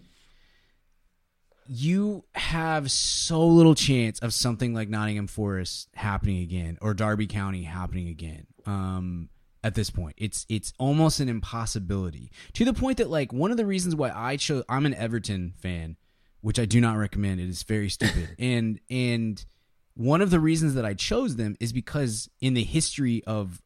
You have so little chance of something like Nottingham Forest happening again or Derby County happening again. At this point, it's almost an impossibility, to the point that, like, one of the reasons why I'm an Everton fan, which I do not recommend. It is very stupid. and one of the reasons that I chose them is because in the history of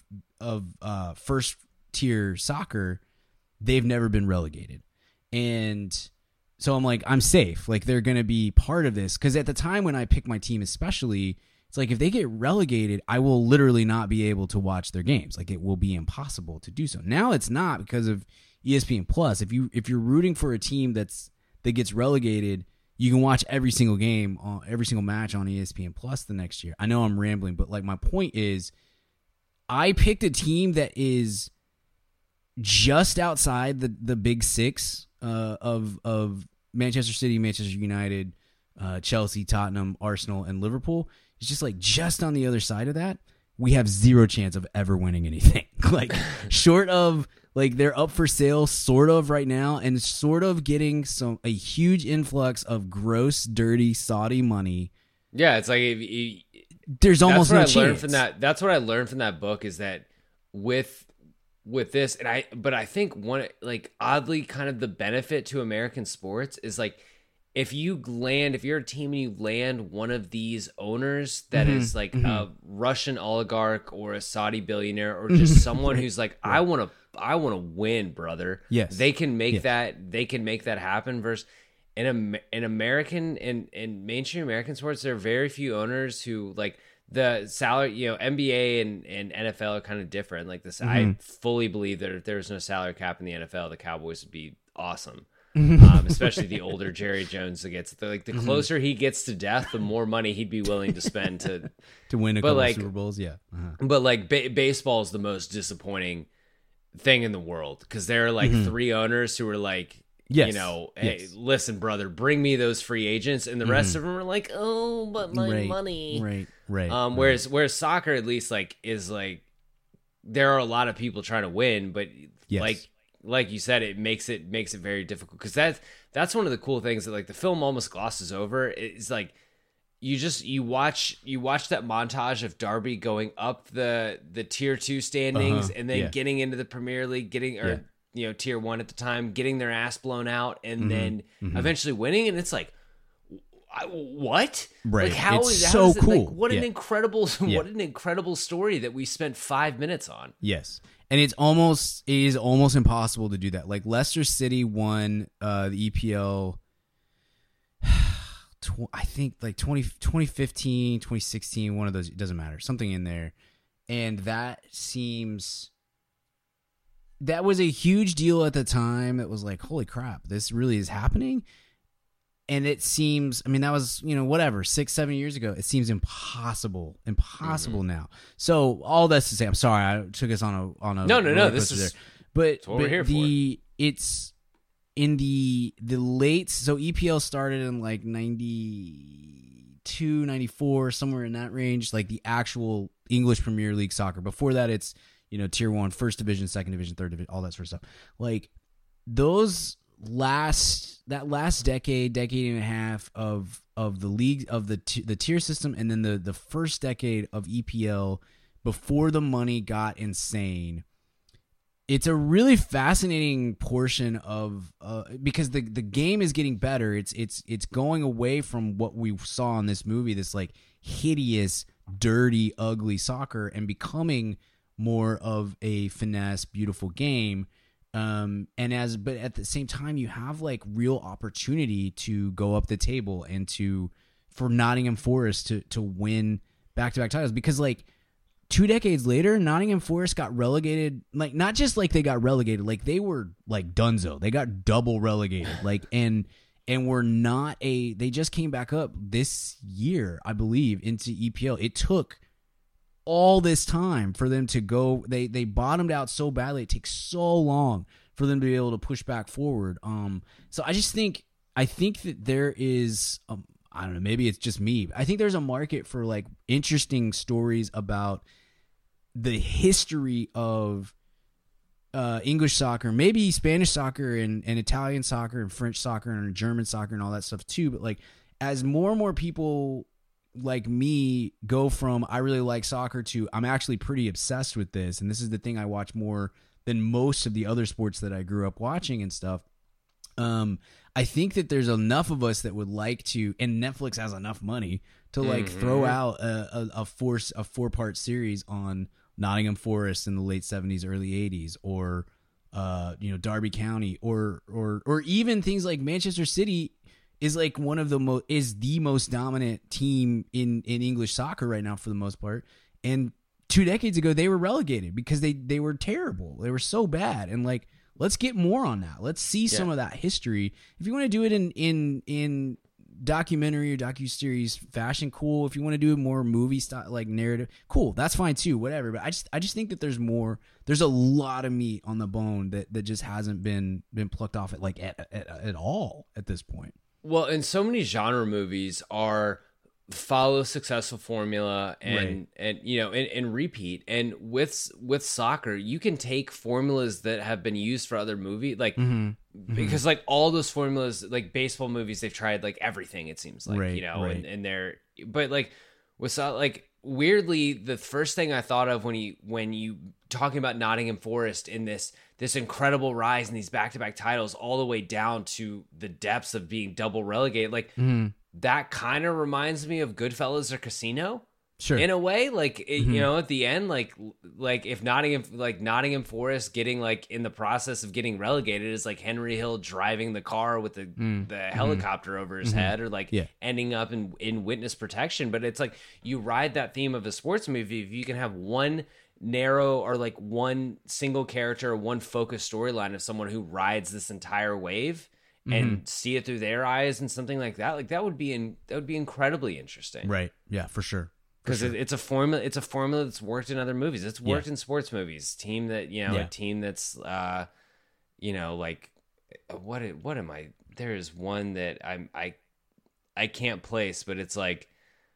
first tier soccer, they've never been relegated. And so I'm like, I'm safe. Like, they're going to be part of this. Because at the time when I pick my team especially, it's like, if they get relegated, I will literally not be able to watch their games. Like, it will be impossible to do so. Now it's not, because of ESPN Plus. If you're rooting for a team that gets relegated, you can watch every single game, every single match on ESPN Plus the next year. I know I'm rambling, but like, my point is, I picked a team that is just outside the big six of Manchester City, Manchester United, Chelsea, Tottenham, Arsenal, and Liverpool. It's just like, just on the other side of that, we have zero chance of ever winning anything. Like, short of, like, they're up for sale sort of right now, and sort of getting a huge influx of gross, dirty Saudi money. Yeah, it's like there's almost no chance. That's what I learned from that book, is that with this, but I think one, like, oddly, kind of the benefit to American sports is, like, if you're a team and you land one of these owners that is like a Russian oligarch or a Saudi billionaire, or just someone who's like, I want to win, brother. Yes, they can make that. They can make that happen. Versus in American in mainstream American sports, there are very few owners who, like, the salary, NBA and NFL are kind of different. Like this, I fully believe that if there was no salary cap in the NFL, the Cowboys would be awesome. Especially the older Jerry Jones gets. The closer he gets to death, the more money he'd be willing to spend to win a couple of Super Bowls. Yeah, but like baseball is the most disappointing thing in the world, because there are like three owners who are like, hey, listen, brother, bring me those free agents, and the rest of them are like, oh, but my money, right. Whereas soccer, at least, like, is like, there are a lot of people trying to win, but like you said, it makes it very difficult, because that's one of the cool things that, like, the film almost glosses over. It's like you watch that montage of Derby going up the tier 2 standings and then getting into the Premier League, tier 1 at the time, getting their ass blown out, and then eventually winning, and it's like, what? Right. Like, how it's is so it, cool. like, what an incredible story that we spent 5 minutes on. Yes. And it is almost impossible to do that. Like, Leicester City won the EPL I think like 2015, 2016, one of those, it doesn't matter, something in there. And that was a huge deal at the time. It was like, holy crap, this really is happening. And it seems, I mean, that was, whatever, 6-7 years ago. It seems impossible now. So all that's to say, I'm sorry, I took us on a no. This is there. But what we're here for. It's in the late, so EPL started in like 92, 94, somewhere in that range, like the actual English Premier League soccer. Before that, it's Tier 1, First Division, Second Division, Third Division, all that sort of stuff. Like that last decade and a half of the league, of the tier system, and then the first decade of EPL before the money got insane. It's a really fascinating portion of because the game is getting better. It's going away from what we saw in this movie, this like hideous, dirty, ugly soccer, and becoming more of a finesse, beautiful game. But at the same time, you have like real opportunity to go up the table and for Nottingham Forest to win back-to-back titles, because like 2 decades later, Nottingham Forest got relegated. Like, not just like they got relegated, like they were like dunzo. They got double relegated. Like, and were not they just came back up this year, I believe, into EPL. It took all this time for them to go. They bottomed out so badly. It takes so long for them to be able to push back forward. So I think that there is, I don't know, maybe it's just me, I think there's a market for like interesting stories about the history of English soccer, maybe Spanish soccer and Italian soccer and French soccer and German soccer and all that stuff too. But like, as more and more people like me go from I really like soccer to I'm actually pretty obsessed with this, and this is the thing I watch more than most of the other sports that I grew up watching and stuff. I think that there's enough of us that would like to, and Netflix has enough money to like throw out a 4-part series on Nottingham Forest in the late 70s, early 80s, or Derby County, or even things like Manchester City is like one of the most dominant team in English soccer right now for the most part. And 2 decades ago they were relegated because they were terrible. They were so bad. And like, let's get more on that. Let's see some of that history. If you want to do it in documentary or docuseries fashion, cool. If you want to do it more movie style, like narrative, cool. That's fine too. Whatever. But I just think that there's more. There's a lot of meat on the bone that just hasn't been plucked off at all at this point. Well, and so many genre movies follow successful formula and repeat. And with soccer, you can take formulas that have been used for other movies, like because like all those formulas, like baseball movies, they've tried like everything, it seems like, and they're, but like with like weirdly, the first thing I thought of when you talking about Nottingham Forest in this incredible rise in these back-to-back titles all the way down to the depths of being double relegated, like that kind of reminds me of Goodfellas or Casino. Sure. In a way, like at the end, like if Nottingham Forest getting like in the process of getting relegated is like Henry Hill driving the car with the helicopter over his head, or like ending up in witness protection. But it's like you ride that theme of a sports movie. If you can have one narrow or like one single character or one focused storyline of someone who rides this entire wave and see it through their eyes and something like that would be incredibly interesting. Right. Yeah, for sure. Because it's a formula. It's a formula that's worked in other movies. It's worked in sports movies. Team that a team that's like what am I? There is one that I can't place, but it's like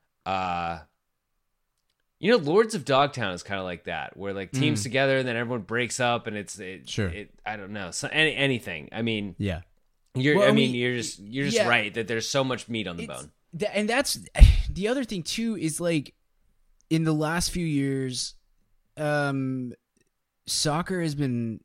Lords of Dogtown is kind of like that, where like teams together and then everyone breaks up, and I don't know. So anything. I mean, yeah. You're just right that there's so much meat on the bone. And that's the other thing too, is like in the last few years, soccer has been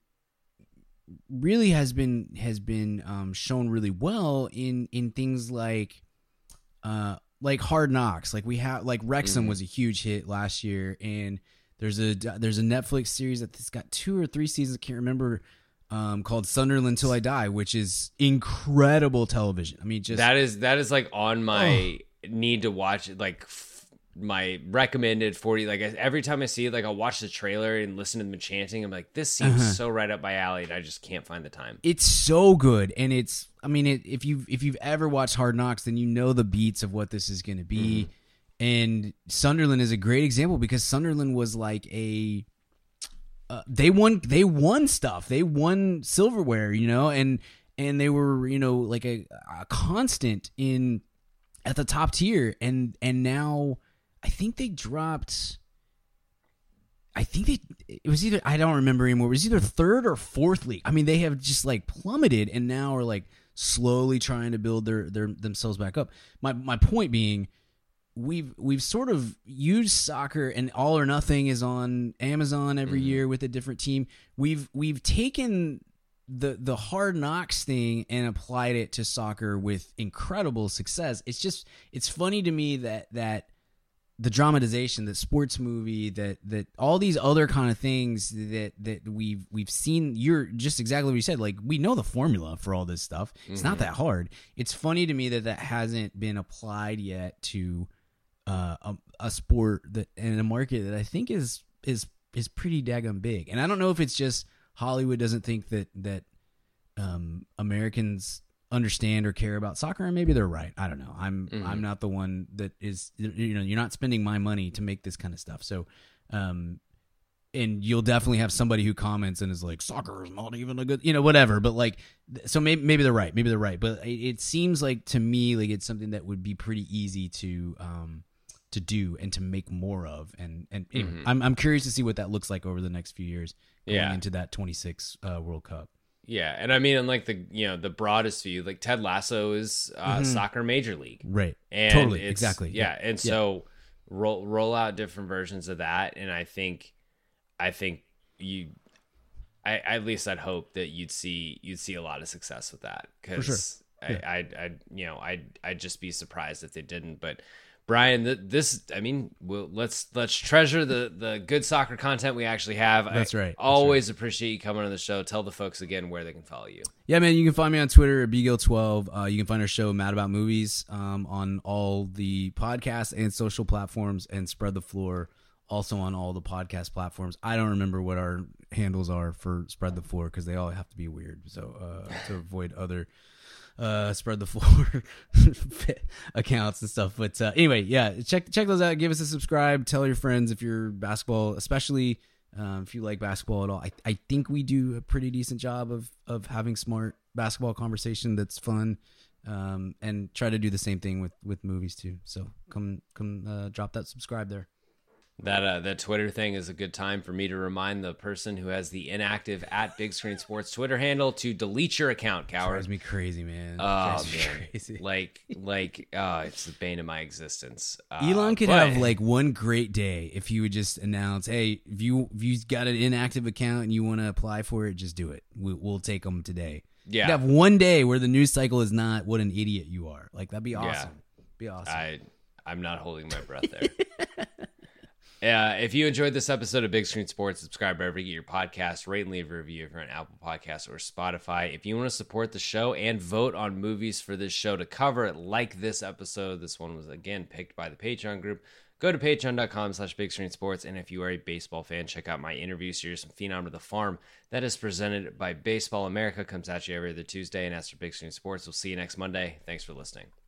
shown really well in things like Hard Knocks. Like we have, like Wrexham was a huge hit last year, and there's a Netflix series that's got 2 or 3 seasons, I can't remember, called Sunderland Till I Die, which is incredible television. I mean, just that is like on my need to watch it, like my recommended 40. Like every time I see it, like I'll watch the trailer and listen to them chanting. I'm like, this seems so right up my alley, and I just can't find the time. It's so good, and it's. I mean, if you've ever watched Hard Knocks, then you know the beats of what this is going to be. And Sunderland is a great example because Sunderland was like a. They won stuff. They won silverware, and they were like a constant at the top tier, and now. I think they dropped. It was either, I don't remember anymore. It was either third or fourth league. I mean, they have just like plummeted and now are like slowly trying to build their themselves back up. My point being, we've sort of used soccer, and All or Nothing is on Amazon every year with a different team. We've taken the Hard Knocks thing and applied it to soccer with incredible success. It's funny to me that the dramatization, that sports movie, that all these other kind of things that we've seen. You're just exactly what you said. Like, we know the formula for all this stuff. It's not that hard. It's funny to me that hasn't been applied yet to a sport that in a market that I think is pretty daggum big. And I don't know if it's just Hollywood doesn't think that Americans understand or care about soccer, and maybe they're right. I don't know. I'm not the one that is, you're not spending my money to make this kind of stuff. So, and you'll definitely have somebody who comments and is like, soccer is not even a good, whatever. But like, so maybe they're right. Maybe they're right. But it seems like to me, like it's something that would be pretty easy to do and to make more of. And anyway, I'm curious to see what that looks like over the next few years going into that 26 World Cup. Yeah, and I mean, in like the broadest view, like Ted Lasso is soccer major league, right? And totally, exactly. Yeah, and so roll out different versions of that, and I think you, at least I'd hope that you'd see a lot of success with that, because I'd just be surprised if they didn't. But Brian, let's treasure the good soccer content we actually have. That's right. Always appreciate you coming on the show. Tell the folks again where they can follow you. Yeah, man, you can find me on Twitter at bgill12. You can find our show Mad About Movies on all the podcasts and social platforms, and Spread the Floor also on all the podcast platforms. I don't remember what our handles are for Spread the Floor because they all have to be weird. So to avoid other Spread the Floor accounts and stuff. But anyway, yeah, check those out. Give us a subscribe. Tell your friends if you're basketball, especially if you like basketball at all. I think we do a pretty decent job of having smart basketball conversation that's fun, and try to do the same thing with movies too. So come drop that subscribe there. That Twitter thing is a good time for me to remind the person who has the inactive at Big Screen Sports Twitter handle to delete your account, coward. Drives me crazy, man. Oh, man. Crazy. Like, it's the bane of my existence. Elon could have like one great day if he would just announce, hey, if you've got an inactive account and you want to apply for it, just do it. We'll take them today. Yeah. You'd have one day where the news cycle is not what an idiot you are. Like, that'd be awesome. Yeah. Be awesome. I'm not holding my breath there. If you enjoyed this episode of Big Screen Sports, subscribe wherever you get your podcast. Rate and leave a review if you're on Apple Podcasts or Spotify. If you want to support the show and vote on movies for this show to cover, like this episode, this one was again picked by the Patreon group. Go to patreon.com/Big Screen Sports. And if you are a baseball fan, check out my interview series from Phenom to the Farm. That is presented by Baseball America. Comes at you every other Tuesday. And as for Big Screen Sports, we'll see you next Monday. Thanks for listening.